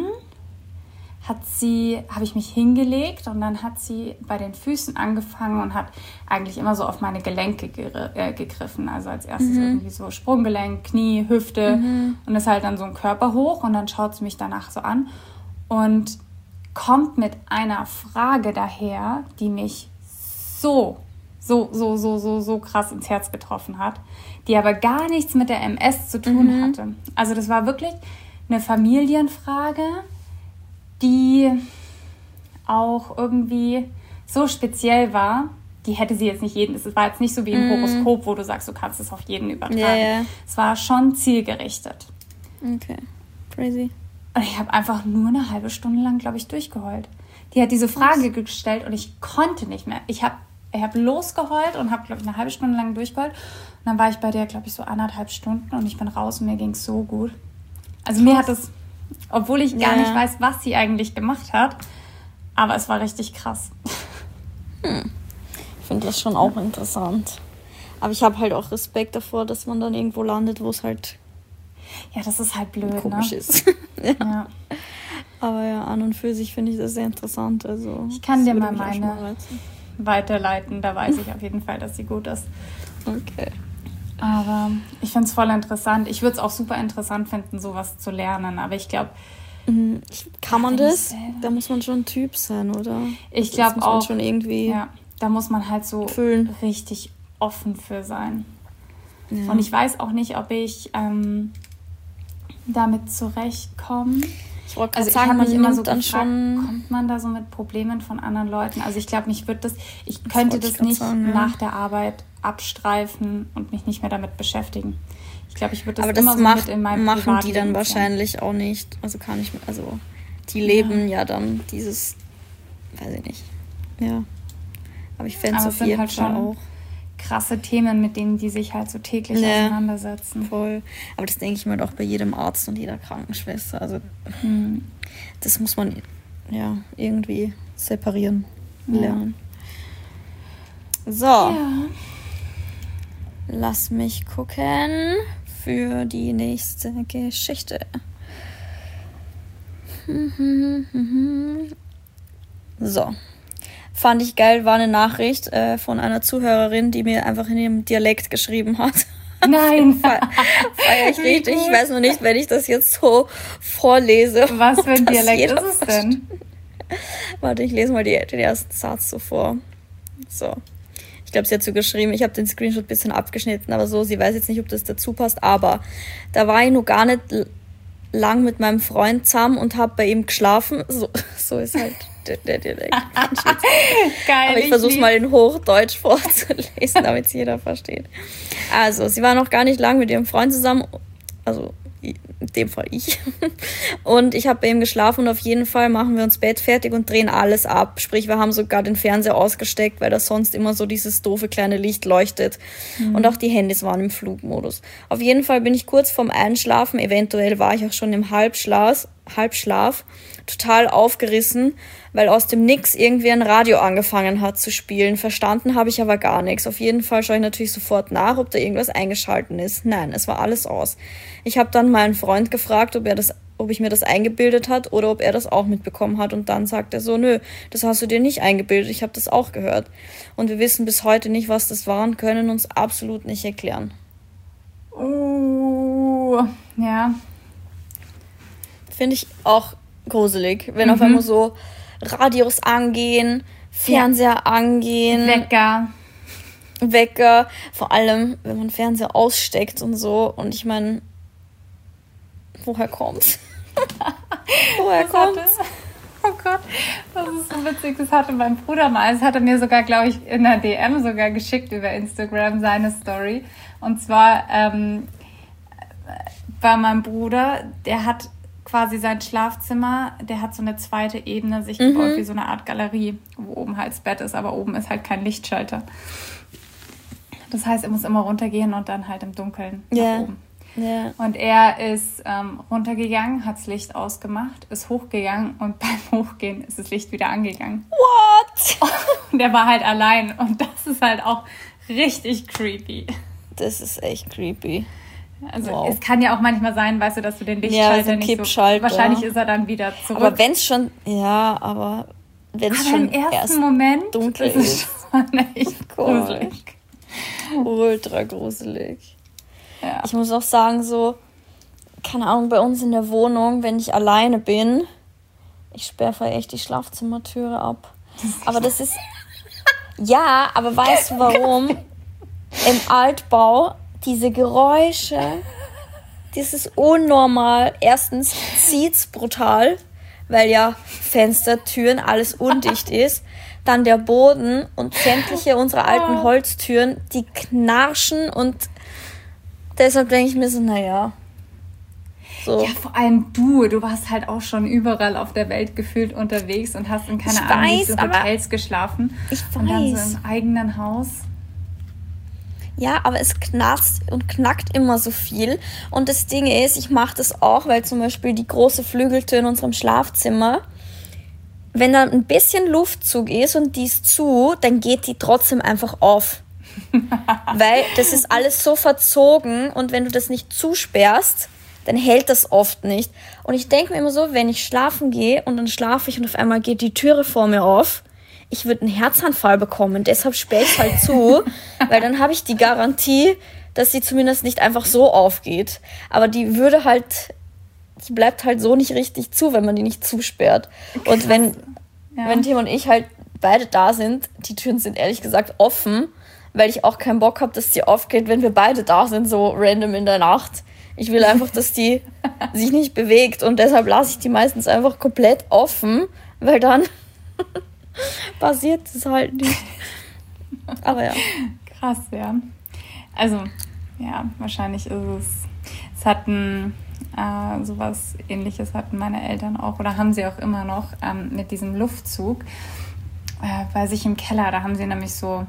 habe ich mich hingelegt und dann hat sie bei den Füßen angefangen und hat eigentlich immer so auf meine Gelenke gegriffen. Also als erstes irgendwie so Sprunggelenk, Knie, Hüfte und ist halt dann so ein Körper hoch und dann schaut sie mich danach so an und kommt mit einer Frage daher, die mich so krass ins Herz getroffen hat, die aber gar nichts mit der MS zu tun hatte. Also das war wirklich eine Familienfrage, die auch irgendwie so speziell war, die hätte sie jetzt nicht es war jetzt nicht so wie im Horoskop, wo du sagst, du kannst es auf jeden übertragen. Ja. Es war schon zielgerichtet. Okay, crazy. Und ich habe einfach nur eine halbe Stunde lang, glaube ich, durchgeheult. Die hat diese Frage gestellt und ich konnte nicht mehr. Ich hab losgeheult und habe, glaube ich, eine halbe Stunde lang durchgeheult. Und dann war ich bei der, glaube ich, so 1,5 Stunden und ich bin raus und mir ging es so gut. Also mir hat es, obwohl ich gar nicht weiß, was sie eigentlich gemacht hat, aber es war richtig krass. Ich finde das schon auch interessant. Aber ich habe halt auch Respekt davor, dass man dann irgendwo landet, wo es halt ja, das ist halt blöd, komisch ne? ist. Ja. Aber ja, an und für sich finde ich das sehr interessant. Also, ich kann dir mal meine weiterleiten. Da weiß ich auf jeden Fall, dass sie gut ist. Okay. Aber ich finde es voll interessant. Ich würde es auch super interessant finden, sowas zu lernen. Aber ich glaube... Kann man das? Da muss man schon ein Typ sein, oder? Ich glaube auch. Schon irgendwie ja, da muss man halt so richtig offen für sein. Ja. Und ich weiß auch nicht, ob ich damit zurechtkomme. Ich wollte gerade sagen, man immer so dann gefragt, schon... Kommt man da so mit Problemen von anderen Leuten? Also ich glaube, ich könnte das nicht nach der Arbeit abstreifen und mich nicht mehr damit beschäftigen. Ich glaube, ich würde das immer so mit in meinem Privatleben machen die dann wahrscheinlich auch nicht. Also die leben ja dann dieses, weiß ich nicht. Ja. Aber ich fände es auf jeden Fall auch krasse Themen, mit denen die sich halt so täglich auseinandersetzen. Voll. Aber das denke ich mir doch bei jedem Arzt und jeder Krankenschwester. Also das muss man ja irgendwie separieren lernen. So. Ja. Lass mich gucken für die nächste Geschichte. So. Fand ich geil, war eine Nachricht von einer Zuhörerin, die mir einfach in ihrem Dialekt geschrieben hat. Nein. Feier ich richtig. Ich weiß nur nicht, wenn ich das jetzt so vorlese. Was für ein Dialekt ist es denn? Warte, ich lese mal den ersten Satz so vor. So. Ich glaube, sie hat so geschrieben, ich habe den Screenshot ein bisschen abgeschnitten, aber so, sie weiß jetzt nicht, ob das dazu passt, aber da war ich noch gar nicht lang mit meinem Freund zusammen und habe bei ihm geschlafen. So ist halt der Dialekt. Geil. Aber ich versuche es mal in Hochdeutsch vorzulesen, damit es jeder versteht. Also, sie war noch gar nicht lang mit ihrem Freund zusammen, also in dem Fall ich. Und ich habe bei ihm geschlafen und auf jeden Fall machen wir uns Bett fertig und drehen alles ab. Sprich, wir haben sogar den Fernseher ausgesteckt, weil da sonst immer so dieses doofe kleine Licht leuchtet. Und auch die Handys waren im Flugmodus. Auf jeden Fall bin ich kurz vorm Einschlafen, eventuell war ich auch schon im Halbschlaf, total aufgerissen, weil aus dem Nix irgendwie ein Radio angefangen hat zu spielen. Verstanden habe ich aber gar nichts. Auf jeden Fall schaue ich natürlich sofort nach, ob da irgendwas eingeschalten ist. Nein, es war alles aus. Ich habe dann meinen Freund gefragt, ob ich mir das eingebildet hat oder ob er das auch mitbekommen hat. Und dann sagt er so, nö, das hast du dir nicht eingebildet, ich habe das auch gehört. Und wir wissen bis heute nicht, was das war und können uns absolut nicht erklären. Ja. Finde ich auch gruselig, wenn auf einmal so Radios angehen, Fernseher angehen. Wecker. Vor allem, wenn man Fernseher aussteckt und so. Und ich meine, woher kommt's? Oh Gott, das ist so witzig. Das hatte mein Bruder mal. Das hat er mir sogar, glaube ich, in einer DM sogar geschickt über Instagram, seine Story. Und zwar war mein Bruder, der hat quasi sein Schlafzimmer, der hat so eine zweite Ebene sich gebaut, wie so eine Art Galerie, wo oben halt das Bett ist, aber oben ist halt kein Lichtschalter. Das heißt, er muss immer runtergehen und dann halt im Dunkeln nach oben. Yeah. Und er ist runtergegangen, hat das Licht ausgemacht, ist hochgegangen und beim Hochgehen ist das Licht wieder angegangen. What? Und er war halt allein und das ist halt auch richtig creepy. Das ist echt creepy. Also es kann ja auch manchmal sein, weißt du, dass du den Lichtschalter nicht so... Wahrscheinlich ist er dann wieder zurück. Aber wenn es schon... Ja, aber wenn es schon im ersten Moment dunkel ist es schon echt gruselig. Ultra gruselig. Ja. Ich muss auch sagen, so, keine Ahnung, bei uns in der Wohnung, wenn ich alleine bin, ich sperre echt die Schlafzimmertüre ab. Aber das ist... Ja, aber weißt du warum? Im Altbau... Diese Geräusche, das ist unnormal. Erstens zieht's brutal, weil ja Fenster, Türen, alles undicht ist. Dann der Boden und sämtliche unserer alten Holztüren, die knarschen und deshalb denke ich mir so, naja. So. Ja, vor allem du warst halt auch schon überall auf der Welt gefühlt unterwegs und hast in Hotels geschlafen. Ich weiß. Und dann so im eigenen Haus. Ja, aber es knarzt und knackt immer so viel. Und das Ding ist, ich mache das auch, weil zum Beispiel die große Flügeltür in unserem Schlafzimmer, wenn da ein bisschen Luftzug ist und die ist zu, dann geht die trotzdem einfach auf. Weil das ist alles so verzogen und wenn du das nicht zusperrst, dann hält das oft nicht. Und ich denke mir immer so, wenn ich schlafen gehe und dann schlafe ich und auf einmal geht die Türe vor mir auf, ich würde einen Herzanfall bekommen. Deshalb sperre ich es halt zu, weil dann habe ich die Garantie, dass sie zumindest nicht einfach so aufgeht. Aber die bleibt halt so nicht richtig zu, wenn man die nicht zusperrt. Und wenn Tim und ich halt beide da sind, die Türen sind ehrlich gesagt offen, weil ich auch keinen Bock habe, dass die aufgeht, wenn wir beide da sind, so random in der Nacht. Ich will einfach, dass die sich nicht bewegt und deshalb lasse ich die meistens einfach komplett offen, weil dann passiert es halt nicht. Aber ja. Krass, ja. Also, ja, wahrscheinlich ist es hatten sowas Ähnliches hatten meine Eltern auch oder haben sie auch immer noch mit diesem Luftzug bei sich im Keller, da haben sie nämlich so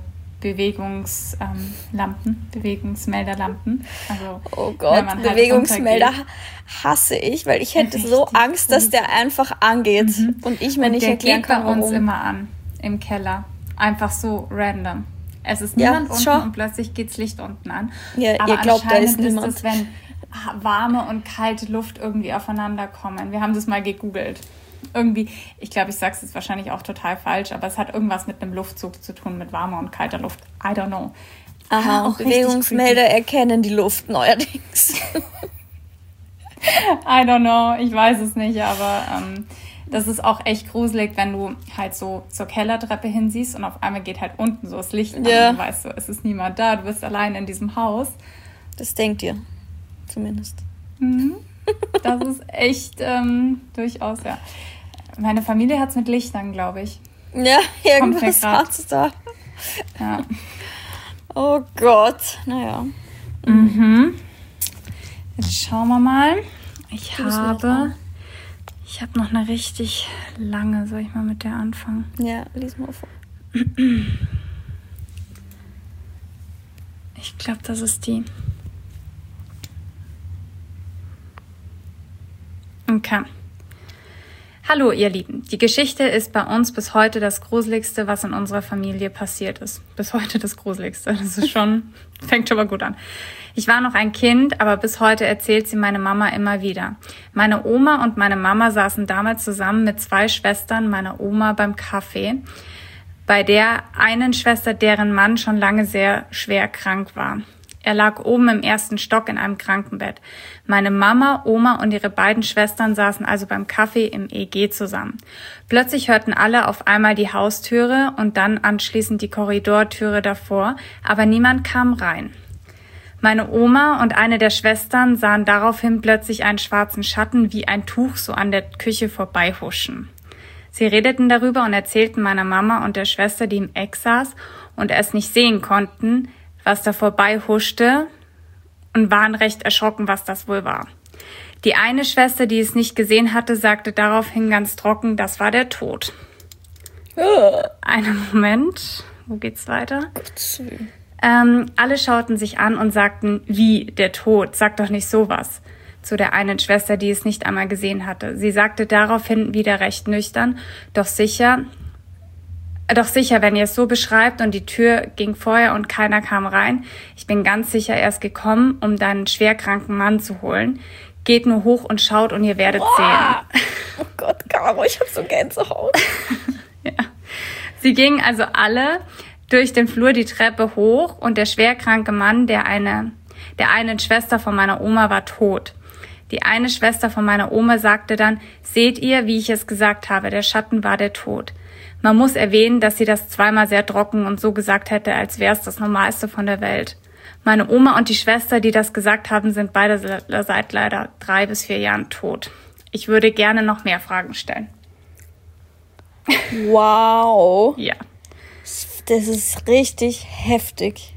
Bewegungsmelderlampen. Also, oh Gott, Bewegungsmelder hasse ich, weil ich hätte so Angst, dass der einfach angeht und ich mir nicht erklären kann, warum. Der geht bei uns immer an, im Keller. Einfach so random. Es ist niemand unten und plötzlich geht das Licht unten an. Ja, aber ihr glaubt, da ist niemand. Ist es, wenn warme und kalte Luft irgendwie aufeinander kommen. Wir haben das mal gegoogelt. Irgendwie, ich glaube, ich sage es jetzt wahrscheinlich auch total falsch, aber es hat irgendwas mit einem Luftzug zu tun, mit warmer und kalter Luft. I don't know. Aha, auch Bewegungsmelder erkennen die Luft neuerdings. I don't know, ich weiß es nicht, aber das ist auch echt gruselig, wenn du halt so zur Kellertreppe hinsiehst und auf einmal geht halt unten so das Licht an und weißt du, es ist niemand da, du bist allein in diesem Haus. Das denkt ihr, zumindest. Das ist echt durchaus, ja. Meine Familie hat es mit Lichtern, glaube ich. Ja, irgendwas hat's da. Ja. Oh Gott, naja. Jetzt schauen wir mal. Ich habe noch eine richtig lange. Soll ich mal mit der anfangen? Ja, lies mal vor. Ich glaube, das ist die. Okay. Hallo ihr Lieben, die Geschichte ist bei uns bis heute das Gruseligste, was in unserer Familie passiert ist. Bis heute das Gruseligste, das ist fängt schon mal gut an. Ich war noch ein Kind, aber bis heute erzählt sie meine Mama immer wieder. Meine Oma und meine Mama saßen damals zusammen mit 2 Schwestern meiner Oma beim Kaffee, bei der einen Schwester, deren Mann schon lange sehr schwer krank war. Er lag oben im 1. Stock in einem Krankenbett. Meine Mama, Oma und ihre beiden Schwestern saßen also beim Kaffee im EG zusammen. Plötzlich hörten alle auf einmal die Haustüre und dann anschließend die Korridortüre davor, aber niemand kam rein. Meine Oma und eine der Schwestern sahen daraufhin plötzlich einen schwarzen Schatten wie ein Tuch so an der Küche vorbeihuschen. Sie redeten darüber und erzählten meiner Mama und der Schwester, die im Eck saß und es nicht sehen konnten, was da vorbei huschte, und waren recht erschrocken, was das wohl war. Die eine Schwester, die es nicht gesehen hatte, sagte daraufhin ganz trocken, das war der Tod. Einen Moment, wo geht's weiter? Alle schauten sich an und sagten, wie, der Tod, sag doch nicht sowas. Zu der einen Schwester, die es nicht einmal gesehen hatte. Sie sagte daraufhin wieder recht nüchtern, doch sicher, wenn ihr es so beschreibt und die Tür ging vorher und keiner kam rein. Ich bin ganz sicher, er ist gekommen, um deinen schwerkranken Mann zu holen. Geht nur hoch und schaut und ihr werdet sehen. Oh Gott, Caro, ich hab so Gänsehaut. Ja. Sie gingen also alle durch den Flur die Treppe hoch und der schwerkranke Mann der einen Schwester von meiner Oma war tot. Die eine Schwester von meiner Oma sagte dann, seht ihr, wie ich es gesagt habe, der Schatten war der Tod. Man muss erwähnen, dass sie das zweimal sehr trocken und so gesagt hätte, als wäre es das Normalste von der Welt. Meine Oma und die Schwester, die das gesagt haben, sind beide seit leider 3 bis 4 Jahren tot. Ich würde gerne noch mehr Fragen stellen. Wow. Ja. Das ist richtig heftig.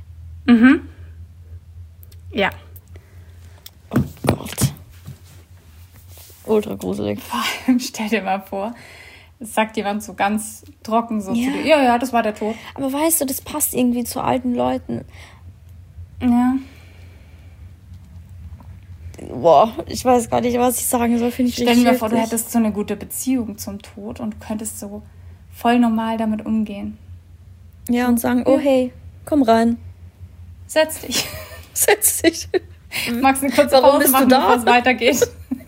Ja. Oh Gott. Ultra gruselig. Stell dir mal vor, es sagt jemand so ganz trocken so zu dir. Ja, das war der Tod. Aber weißt du, das passt irgendwie zu alten Leuten. Ja. boah, ich weiß gar nicht, was ich sagen soll, finde ich richtig. Stell dir mal vor, du hättest so eine gute Beziehung zum Tod und du könntest so voll normal damit umgehen. Ja, und sagen, oh hey, komm rein. Setz dich. Setz dich. Magst du eine kurze Pause machen, bevor es weitergeht?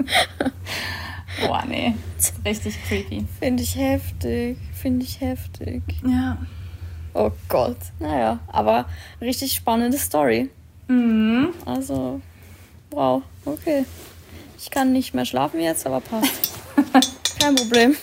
Boah, nee. Richtig creepy. Finde ich heftig. Ja. Oh Gott. Naja, aber richtig spannende Story. Mhm. Also, wow, okay. Ich kann nicht mehr schlafen jetzt, aber passt. Kein Problem.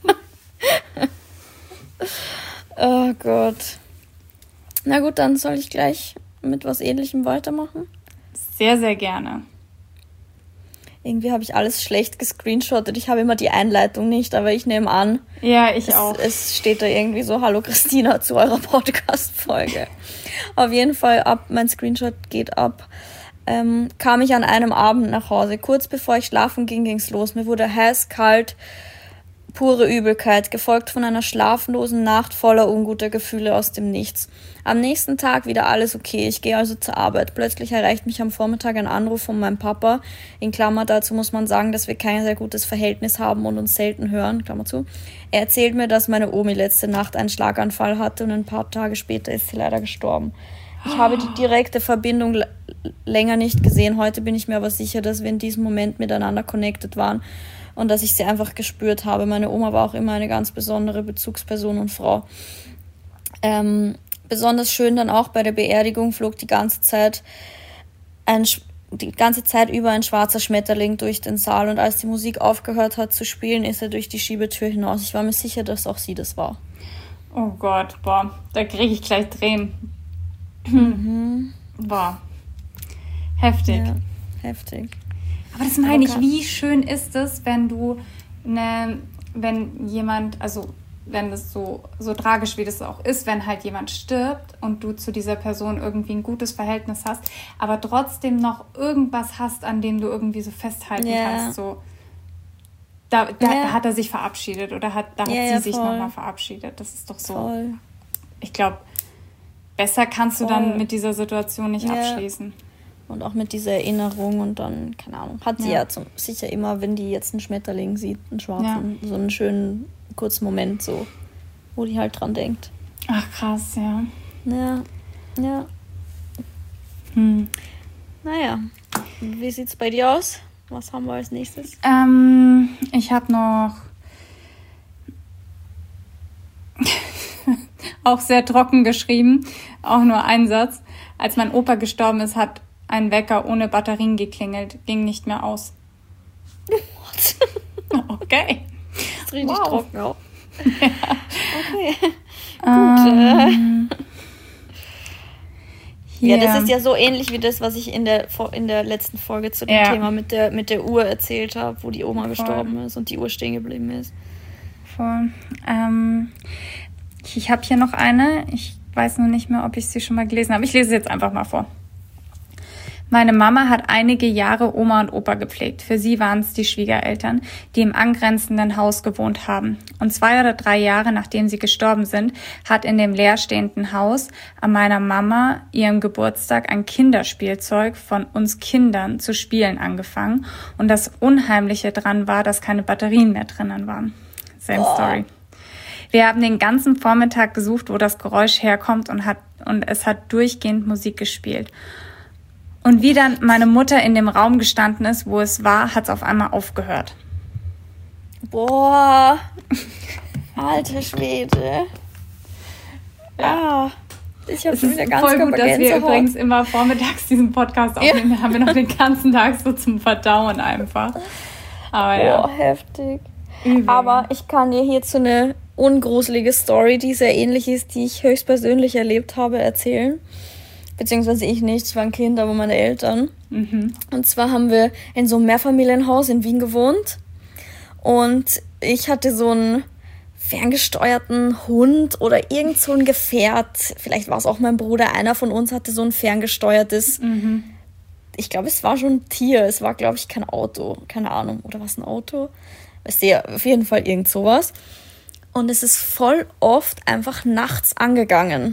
Oh Gott. Na gut, dann soll ich gleich mit was Ähnlichem weitermachen. Sehr, sehr gerne. Irgendwie habe ich alles schlecht gescreenshottet. Ich habe immer die Einleitung nicht, aber ich nehme an. Ja, ich auch. Es steht da irgendwie so, hallo Christina zu eurer Podcast-Folge. Auf jeden Fall mein Screenshot geht ab. Kam ich an einem Abend nach Hause. Kurz bevor ich schlafen ging, ging's los. Mir wurde heiß, kalt, pure Übelkeit, gefolgt von einer schlaflosen Nacht voller unguter Gefühle aus dem Nichts. Am nächsten Tag wieder alles okay. Ich gehe also zur Arbeit. Plötzlich erreicht mich am Vormittag ein Anruf von meinem Papa. In Klammer, dazu muss man sagen, dass wir kein sehr gutes Verhältnis haben und uns selten hören. Klammer zu. Er erzählt mir, dass meine Omi letzte Nacht einen Schlaganfall hatte und ein paar Tage später ist sie leider gestorben. Ich habe die direkte Verbindung länger nicht gesehen. Heute bin ich mir aber sicher, dass wir in diesem Moment miteinander connected waren und dass ich sie einfach gespürt habe. Meine Oma war auch immer eine ganz besondere Bezugsperson und Frau. Besonders schön dann auch bei der Beerdigung flog die ganze Zeit über ein schwarzer Schmetterling durch den Saal und als die Musik aufgehört hat zu spielen, ist er durch die Schiebetür hinaus. Ich war mir sicher, dass auch sie das war. Oh Gott, boah, da kriege ich gleich Tränen. Boah, heftig. Ja, heftig. Aber das meine ich, wie schön ist es, wenn jemand, also wenn das so tragisch wie das auch ist, wenn halt jemand stirbt und du zu dieser Person irgendwie ein gutes Verhältnis hast, aber trotzdem noch irgendwas hast, an dem du irgendwie so festhalten kannst, so da hat er sich verabschiedet oder hat sie sich nochmal verabschiedet. Das ist doch so. Voll. Ich glaube, besser kannst du dann mit dieser Situation nicht abschließen. Und auch mit dieser Erinnerung und dann, keine Ahnung, hat sie sicher immer, wenn die jetzt einen Schmetterling sieht, einen schwarzen, so einen schönen kurzen Moment so, wo die halt dran denkt. Ach krass, ja. Ja. Naja, wie sieht's bei dir aus? Was haben wir als nächstes? Ich habe noch auch sehr trocken geschrieben, auch nur ein Satz. Als mein Opa gestorben ist, hat ein Wecker ohne Batterien geklingelt, ging nicht mehr aus. Okay. Das ist richtig trocken auch. Ja. Okay. Gut. Ja, das ist ja so ähnlich wie das, was ich in der letzten Folge zu dem Thema mit der Uhr erzählt habe, wo die Oma gestorben ist und die Uhr stehen geblieben ist. Voll. Ich habe hier noch eine. Ich weiß nur nicht mehr, ob ich sie schon mal gelesen habe. Ich lese sie jetzt einfach mal vor. Meine Mama hat einige Jahre Oma und Opa gepflegt. Für sie waren es die Schwiegereltern, die im angrenzenden Haus gewohnt haben. Und 2 oder 3 Jahre nachdem sie gestorben sind, hat in dem leerstehenden Haus an meiner Mama ihrem Geburtstag ein Kinderspielzeug von uns Kindern zu spielen angefangen. Und das Unheimliche dran war, dass keine Batterien mehr drinnen waren. Same Story. Wir haben den ganzen Vormittag gesucht, wo das Geräusch herkommt und es hat durchgehend Musik gespielt. Und wie dann meine Mutter in dem Raum gestanden ist, wo es war, hat es auf einmal aufgehört. Boah, alter Schwede. Ja, ich habe schon wieder ganz voll gut, dass wir übrigens immer vormittags diesen Podcast aufnehmen. Dann haben wir noch den ganzen Tag so zum Verdauen einfach. Aber boah, heftig. Übel. Aber ich kann dir hierzu eine ungruselige Story, die sehr ähnlich ist, die ich höchstpersönlich erlebt habe, erzählen. Beziehungsweise ich nicht, ich war ein Kind, aber meine Eltern. Mhm. Und zwar haben wir in so einem Mehrfamilienhaus in Wien gewohnt. Und ich hatte so einen ferngesteuerten Hund oder irgend so ein Gefährt. Vielleicht war es auch mein Bruder. Einer von uns hatte so ein ferngesteuertes, ich glaube, es war schon ein Tier. Es war, glaube ich, kein Auto. Keine Ahnung. Oder was ein Auto? Weißt du, auf jeden Fall irgend sowas. Und es ist voll oft einfach nachts angegangen.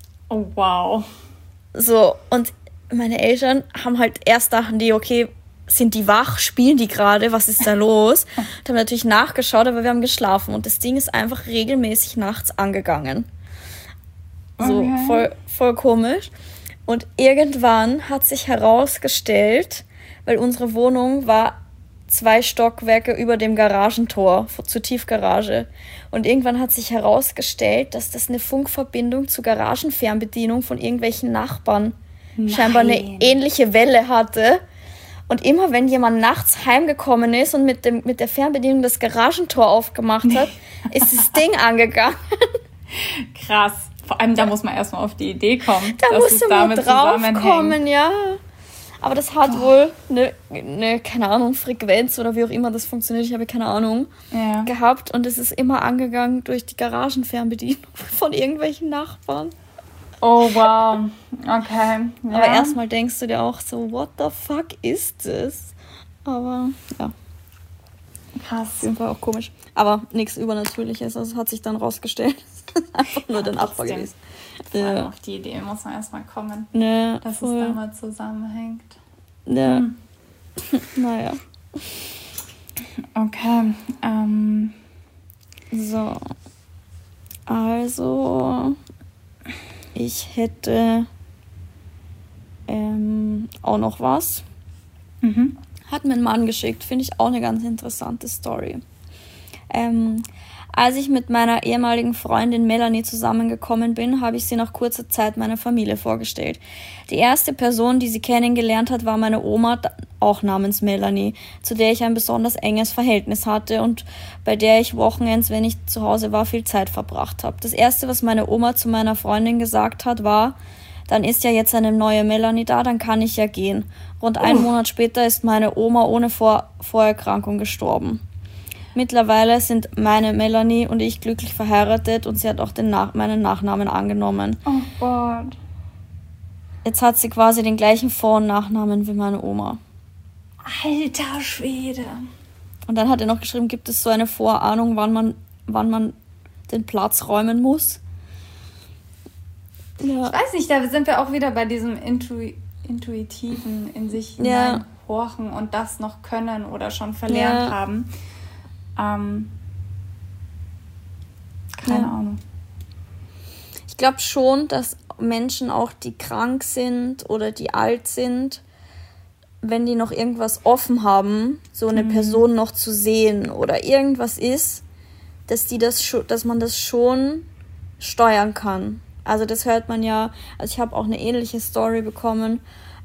Oh, wow. So, und meine Eltern haben halt erst dachten die, okay, sind die wach? Spielen die gerade? Was ist da los? Und haben natürlich nachgeschaut, aber wir haben geschlafen. Und das Ding ist einfach regelmäßig nachts angegangen. So voll komisch. Und irgendwann hat sich herausgestellt, weil unsere Wohnung war 2 Stockwerke über dem Garagentor zur Tiefgarage. Und irgendwann hat sich herausgestellt, dass das eine Funkverbindung zur Garagenfernbedienung von irgendwelchen Nachbarn scheinbar eine ähnliche Welle hatte. Und immer wenn jemand nachts heimgekommen ist und mit der Fernbedienung das Garagentor aufgemacht hat, ist das Ding angegangen. Krass. Vor allem, da muss man erstmal auf die Idee kommen. Da musst du mal drauf kommen, ja. Aber das hat wohl eine, keine Ahnung, Frequenz oder wie auch immer das funktioniert, ich habe keine Ahnung, gehabt. Und es ist immer angegangen durch die Garagenfernbedienung von irgendwelchen Nachbarn. Oh, wow. Okay. Ja. Aber erstmal denkst du dir auch so, what the fuck ist das? Aber, ja. Krass. Auf jeden Fall auch komisch. Aber nichts Übernatürliches. Also hat sich dann rausgestellt. Einfach nur der Nachbar gewesen. Ja. Auf die Idee muss man erstmal kommen, dass es damit zusammenhängt. Ja. Naja. Okay. So. Also, ich hätte auch noch was. Hat mir ein Mann geschickt. Finde ich auch eine ganz interessante Story. Als ich mit meiner ehemaligen Freundin Melanie zusammengekommen bin, habe ich sie nach kurzer Zeit meiner Familie vorgestellt. Die erste Person, die sie kennengelernt hat, war meine Oma, auch namens Melanie, zu der ich ein besonders enges Verhältnis hatte und bei der ich wochenends, wenn ich zu Hause war, viel Zeit verbracht habe. Das Erste, was meine Oma zu meiner Freundin gesagt hat, war: Dann ist ja jetzt eine neue Melanie da, dann kann ich ja gehen. Rund einen Monat später ist meine Oma ohne Vorerkrankung gestorben. Mittlerweile sind meine Melanie und ich glücklich verheiratet und sie hat auch meinen Nachnamen angenommen. Oh Gott. Jetzt hat sie quasi den gleichen Vor- und Nachnamen wie meine Oma. Alter Schwede. Und dann hat er noch geschrieben, gibt es so eine Vorahnung, wann man den Platz räumen muss? Ja. Ich weiß nicht, da sind wir auch wieder bei diesem Intuitiven in sich hineinhorchen und das noch können oder schon verlernt haben. Keine Ahnung. Ich glaube schon, dass Menschen auch, die krank sind oder die alt sind, wenn die noch irgendwas offen haben, so eine Person noch zu sehen oder irgendwas ist, dass man das schon steuern kann. Also das hört man ja, also ich habe auch eine ähnliche Story bekommen,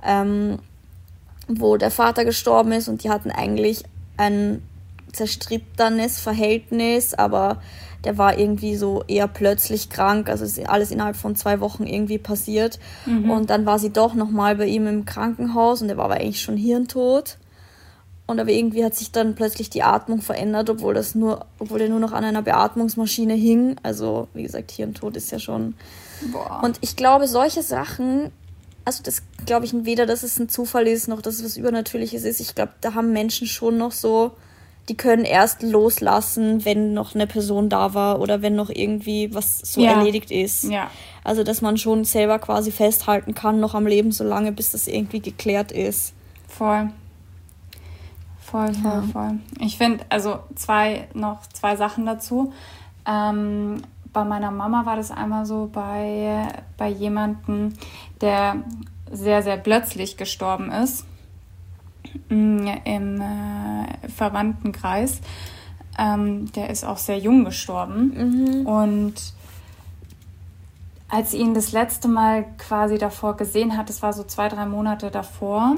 wo der Vater gestorben ist und die hatten eigentlich ein zerstrittenes Verhältnis, aber der war irgendwie so eher plötzlich krank, also es ist alles innerhalb von 2 Wochen irgendwie passiert. Und dann war sie doch nochmal bei ihm im Krankenhaus und er war aber eigentlich schon hirntot. Und aber irgendwie hat sich dann plötzlich die Atmung verändert, obwohl er nur noch an einer Beatmungsmaschine hing. Also wie gesagt, Hirntod ist ja schon... Boah. Und ich glaube, solche Sachen, also das glaube ich weder, dass es ein Zufall ist, noch dass es was Übernatürliches ist. Ich glaube, da haben Menschen schon noch so... Die können erst loslassen, wenn noch eine Person da war oder wenn noch irgendwie was so erledigt ist. Ja. Also, dass man schon selber quasi festhalten kann, noch am Leben, solange bis das irgendwie geklärt ist. Voll. Ich finde, also zwei Sachen dazu. Bei meiner Mama war das einmal so bei jemandem, der sehr, sehr plötzlich gestorben ist. Im Verwandtenkreis. Der ist auch sehr jung gestorben. Und als sie ihn das letzte Mal quasi davor gesehen hat, das war so 2-3 Monate davor,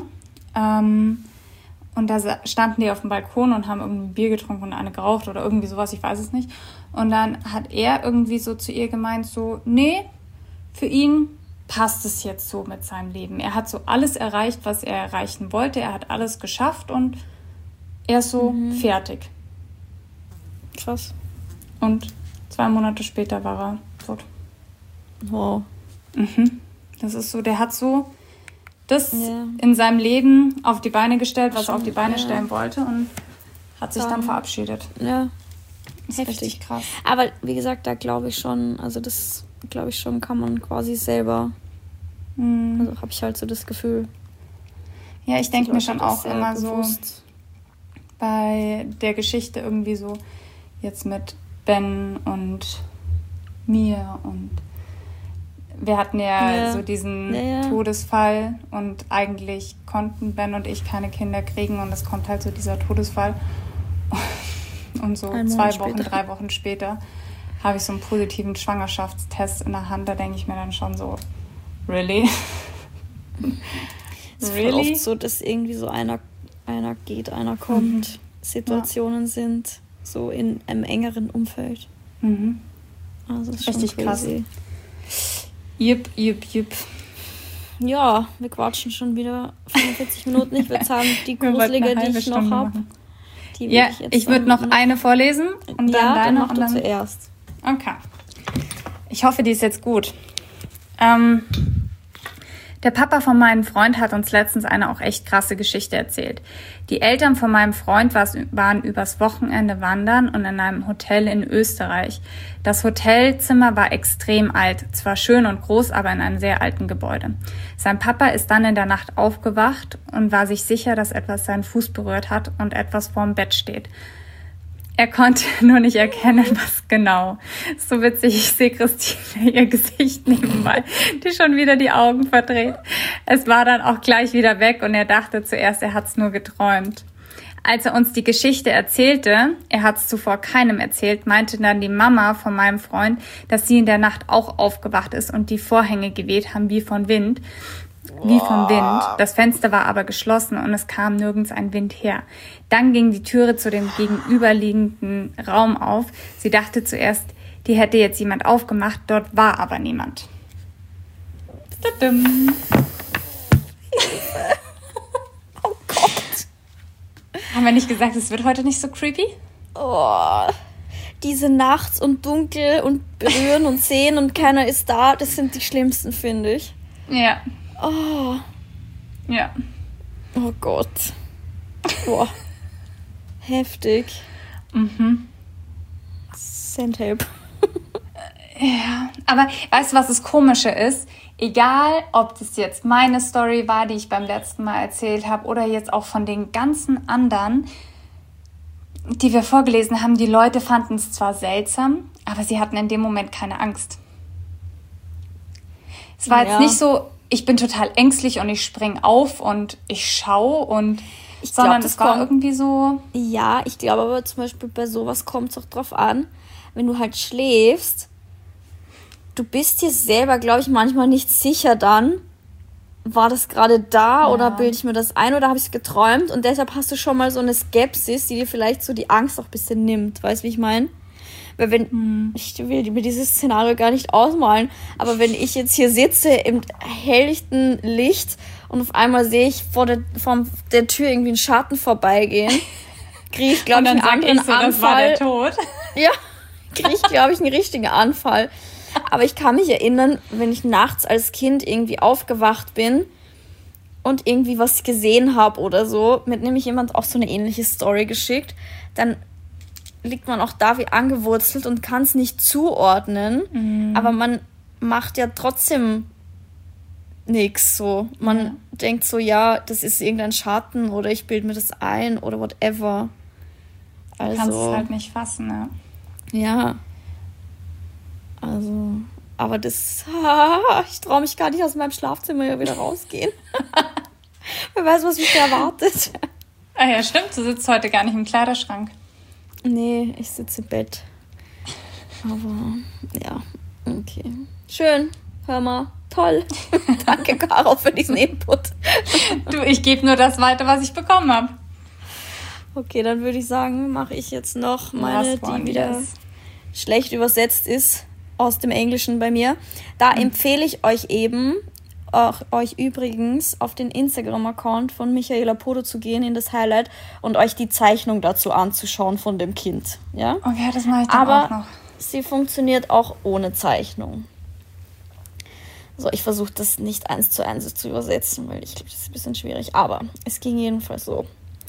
und da standen die auf dem Balkon und haben irgendwie ein Bier getrunken und eine geraucht oder irgendwie sowas, ich weiß es nicht. Und dann hat er irgendwie so zu ihr gemeint, so, nee, für ihn passt es jetzt so mit seinem Leben. Er hat so alles erreicht, was er erreichen wollte. Er hat alles geschafft und er ist so fertig. Krass. Und 2 Monate später war er tot. Wow. Das ist so, der hat so das in seinem Leben auf die Beine gestellt, was er auf die Beine stellen wollte und hat sich dann verabschiedet. Ja. Das ist richtig krass. Aber wie gesagt, da glaube ich schon, also das glaube ich schon, kann man quasi selber, also habe ich halt so das Gefühl. Ja, ich denke mir schon auch immer bewusst. So bei der Geschichte irgendwie so jetzt mit Ben und mir und wir hatten ja so diesen Todesfall und eigentlich konnten Ben und ich keine Kinder kriegen und es kommt halt so dieser Todesfall und so 2 Wochen, 3 Wochen später habe ich so einen positiven Schwangerschaftstest in der Hand, da denke ich mir dann schon so, really? Es ist voll oft so, dass irgendwie so einer geht, einer kommt, Situationen sind so in einem engeren Umfeld. Mhm. Also das ist richtig schon crazy. Krass. Jupp. Ja, wir quatschen schon wieder 45 Minuten. Ich würde sagen, die gruselige, die ich noch habe, die würde ich würde noch eine vorlesen und dann deine. Dann mach du zuerst. Okay. Ich hoffe, die ist jetzt gut. Der Papa von meinem Freund hat uns letztens eine auch echt krasse Geschichte erzählt. Die Eltern von meinem Freund waren übers Wochenende wandern und in einem Hotel in Österreich. Das Hotelzimmer war extrem alt, zwar schön und groß, aber in einem sehr alten Gebäude. Sein Papa ist dann in der Nacht aufgewacht und war sich sicher, dass etwas seinen Fuß berührt hat und etwas vorm Bett steht. Er konnte nur nicht erkennen, was genau. So witzig, ich sehe Christine ihr Gesicht nebenbei, die schon wieder die Augen verdreht. Es war dann auch gleich wieder weg und er dachte zuerst, er hat's nur geträumt. Als er uns die Geschichte erzählte, er hat's zuvor keinem erzählt, meinte dann die Mama von meinem Freund, dass sie in der Nacht auch aufgewacht ist und die Vorhänge geweht haben wie vom Wind. Das Fenster war aber geschlossen und es kam nirgends ein Wind her. Dann ging die Türe zu dem gegenüberliegenden Raum auf. Sie dachte zuerst, die hätte jetzt jemand aufgemacht, dort war aber niemand. Oh Gott. Haben wir nicht gesagt, es wird heute nicht so creepy? Oh, diese nachts und dunkel und berühren und sehen und keiner ist da, das sind die schlimmsten, finde ich. Ja. Oh. Ja. Oh Gott. Boah. Heftig. Send help. Ja, aber weißt du, was das Komische ist? Egal, ob das jetzt meine Story war, die ich beim letzten Mal erzählt habe, oder jetzt auch von den ganzen anderen, die wir vorgelesen haben, die Leute fanden es zwar seltsam, aber sie hatten in dem Moment keine Angst. Es war jetzt nicht so, ich bin total ängstlich und ich spring auf und ich schaue und sondern es war irgendwie so. Ja, ich glaube aber zum Beispiel bei sowas kommt es auch drauf an, wenn du halt schläfst, du bist dir selber, glaube ich, manchmal nicht sicher dann, war das gerade da oder bilde ich mir das ein oder habe ich es geträumt und deshalb hast du schon mal so eine Skepsis, die dir vielleicht so die Angst auch ein bisschen nimmt, weißt du, wie ich meine? Weil wenn, ich will mir dieses Szenario gar nicht ausmalen, aber wenn ich jetzt hier sitze im helllichten Licht und auf einmal sehe ich vor der Tür irgendwie einen Schatten vorbeigehen, kriege ich, glaube ich, einen anderen Anfall. Das war der Tod. Ja, kriege ich, glaube ich, einen richtigen Anfall. Aber ich kann mich erinnern, wenn ich nachts als Kind irgendwie aufgewacht bin und irgendwie was gesehen habe oder so, mit nämlich jemand auch so eine ähnliche Story geschickt, dann liegt man auch da wie angewurzelt und kann es nicht zuordnen, aber man macht ja trotzdem nichts so. Man denkt so, ja, das ist irgendein Schatten oder ich bilde mir das ein oder whatever. Also, du kannst es halt nicht fassen, ne? Ja. Also, aber das, ich traue mich gar nicht aus meinem Schlafzimmer hier wieder rausgehen. Wer weiß, was mich da erwartet. Ah ja, stimmt, du sitzt heute gar nicht im Kleiderschrank. Nee, ich sitze im Bett. Aber, ja, okay. Schön, hör mal, toll. Danke, Caro, für diesen Input. Du, ich gebe nur das weiter, was ich bekommen habe. Okay, dann würde ich sagen, mache ich jetzt noch meine, die wieder schlecht übersetzt ist aus dem Englischen bei mir. Da empfehle ich euch eben, euch übrigens auf den Instagram-Account von Michaela Podo zu gehen, in das Highlight, und euch die Zeichnung dazu anzuschauen von dem Kind. Ja? Okay, das mache ich dann auch noch. Sie funktioniert auch ohne Zeichnung. So, ich versuche das nicht 1:1 zu übersetzen, weil ich glaube, das ist ein bisschen schwierig. Aber es ging jedenfalls so.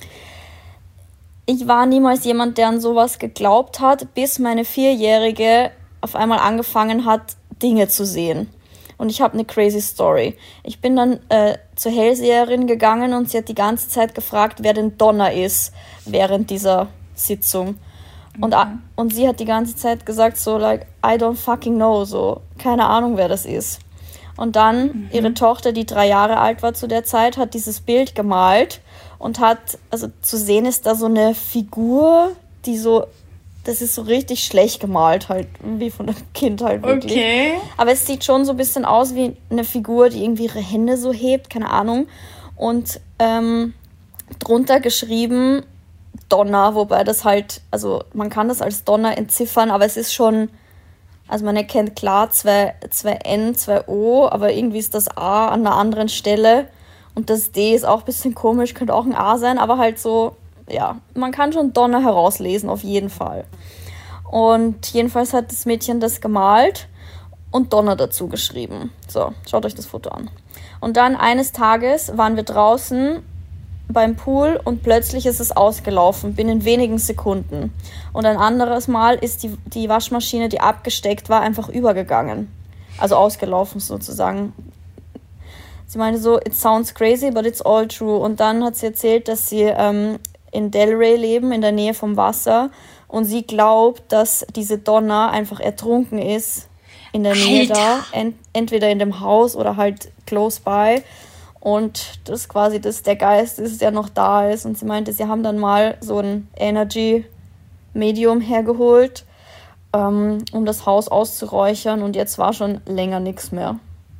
Ich war niemals jemand, der an sowas geglaubt hat, bis meine 4-Jährige auf einmal angefangen hat, Dinge zu sehen. Und ich habe eine crazy Story. Ich bin dann zur Hellseherin gegangen und sie hat die ganze Zeit gefragt, wer denn Donna ist während dieser Sitzung. Und sie hat die ganze Zeit gesagt so, like, I don't fucking know, so, keine Ahnung, wer das ist. Und dann ihre Tochter, die 3 Jahre alt war zu der Zeit, hat dieses Bild gemalt und hat, also zu sehen ist da so eine Figur, die so, das ist so richtig schlecht gemalt halt, wie von einem Kind halt wirklich. Okay. Aber es sieht schon so ein bisschen aus wie eine Figur, die irgendwie ihre Hände so hebt, keine Ahnung. Und drunter geschrieben Donna, wobei das halt, also man kann das als Donna entziffern, aber es ist schon, also man erkennt klar zwei N, 2 O, aber irgendwie ist das A an einer anderen Stelle und das D ist auch ein bisschen komisch, könnte auch ein A sein, aber halt so, ja, man kann schon Donna herauslesen, auf jeden Fall. Und jedenfalls hat das Mädchen das gemalt und Donna dazu geschrieben. So, schaut euch das Foto an. Und dann eines Tages waren wir draußen beim Pool und plötzlich ist es ausgelaufen, binnen wenigen Sekunden. Und ein anderes Mal ist die Waschmaschine, die abgesteckt war, einfach übergegangen. Also ausgelaufen sozusagen. Sie meinte so, it sounds crazy, but it's all true. Und dann hat sie erzählt, dass sie in Delray leben, in der Nähe vom Wasser. Und sie glaubt, dass diese Donna einfach ertrunken ist in der Nähe da. Entweder in dem Haus oder halt close by. Und das quasi der Geist ist, der noch da ist. Und sie meinte, sie haben dann mal so ein Energy-Medium hergeholt, um das Haus auszuräuchern. Und jetzt war schon länger nichts mehr.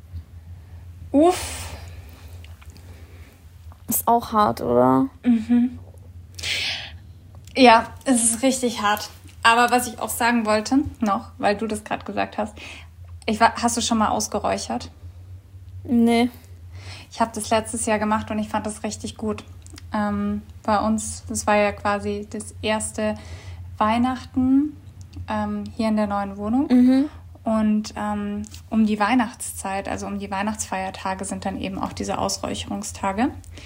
Uff. Ist auch hart, oder? Mhm. Ja, es ist richtig hart. Aber was ich auch sagen wollte, noch, weil du das gerade gesagt hast, hast du schon mal ausgeräuchert? Nee. Ich habe das letztes Jahr gemacht und ich fand das richtig gut. Bei uns, das war ja quasi das erste Weihnachten hier in der neuen Wohnung. Mhm. Und um die Weihnachtszeit, also um die Weihnachtsfeiertage sind dann eben auch diese Ausräucherungstage.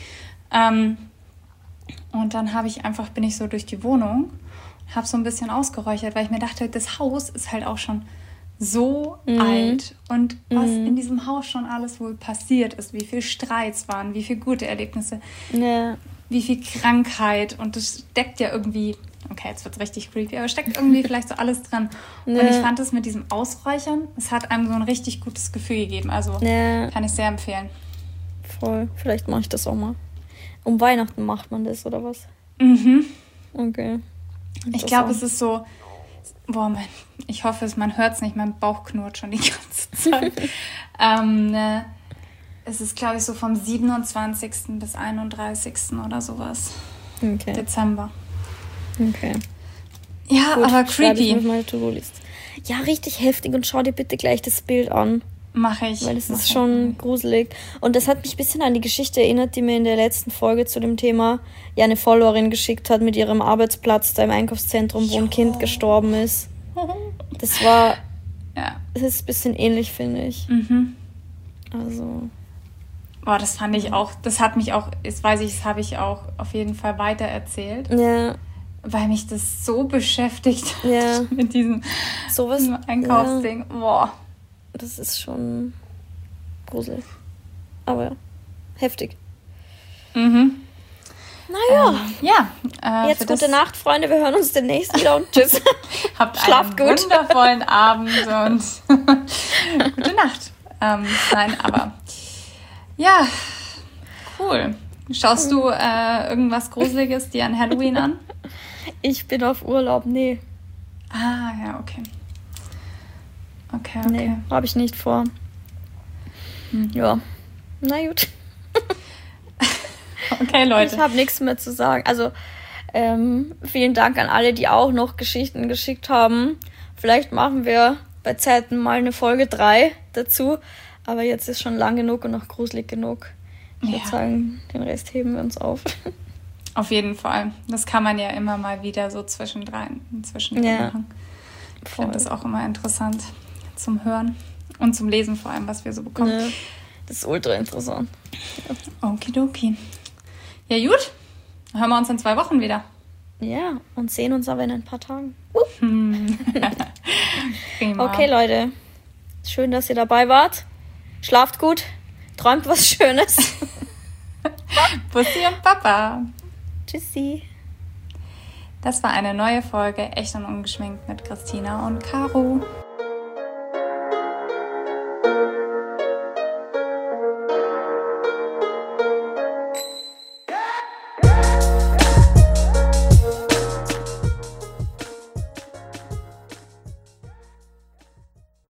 Und dann bin ich so durch die Wohnung, habe so ein bisschen ausgeräuchert, weil ich mir dachte, das Haus ist halt auch schon so alt. Und was in diesem Haus schon alles wohl passiert ist, wie viel Streits waren, wie viel gute Erlebnisse, wie viel Krankheit. Und das steckt ja irgendwie, okay, jetzt wird es richtig creepy, aber steckt irgendwie vielleicht so alles drin. Und ich fand es mit diesem Ausräuchern, es hat einem so ein richtig gutes Gefühl gegeben. Also kann ich sehr empfehlen. Voll, vielleicht mache ich das auch mal. Um Weihnachten macht man das, oder was? Mhm. Okay. Ich glaube, es ist so, ich hoffe, man hört es nicht, mein Bauch knurrt schon die ganze Zeit. Es ist, glaube ich, so vom 27. bis 31. oder sowas. Okay. Dezember. Okay. Ja, gut, aber creepy. Ich mit meiner To-Do-List. Ja, richtig heftig und schau dir bitte gleich das Bild an. Mache ich. Weil es ist schon gruselig. Und das hat mich ein bisschen an die Geschichte erinnert, die mir in der letzten Folge zu dem Thema eine Followerin geschickt hat mit ihrem Arbeitsplatz da im Einkaufszentrum, wo ein Kind gestorben ist. Das war... Ja. Das ist ein bisschen ähnlich, finde ich. Mhm. Also... Boah, das fand ich auch... Das hat mich auch... Das habe ich auch auf jeden Fall weitererzählt. Ja. Weil mich das so beschäftigt hat mit diesem Einkaufsding. Ja. Boah. Das ist schon gruselig. Aber ja, heftig. Mhm. Naja. Jetzt gute Nacht, Freunde. Wir hören uns demnächst wieder und tschüss. Habt einen wundervollen Abend und gute Nacht. Nein, aber ja, cool. Schaust du irgendwas Gruseliges dir an Halloween an? Ich bin auf Urlaub, nee. Ah, ja, okay. Okay. Nee, habe ich nicht vor. Ja, na gut. Okay, Leute. Ich habe nichts mehr zu sagen. Also, vielen Dank an alle, die auch noch Geschichten geschickt haben. Vielleicht machen wir bei Zeiten mal eine Folge 3 dazu. Aber jetzt ist schon lang genug und noch gruselig genug. Ich würde sagen, den Rest heben wir uns auf. Auf jeden Fall. Das kann man ja immer mal wieder so zwischendrin machen. Ich finde das auch immer interessant zum Hören und zum Lesen vor allem, was wir so bekommen. Ja, das ist ultra interessant. Ja. Okidoki. Ja gut, dann hören wir uns in 2 Wochen wieder. Ja, und sehen uns aber in ein paar Tagen. Prima. Okay, Leute. Schön, dass ihr dabei wart. Schlaft gut, träumt was Schönes. Bussi und Papa. Tschüssi. Das war eine neue Folge Echt und Ungeschminkt mit Christina und Caro.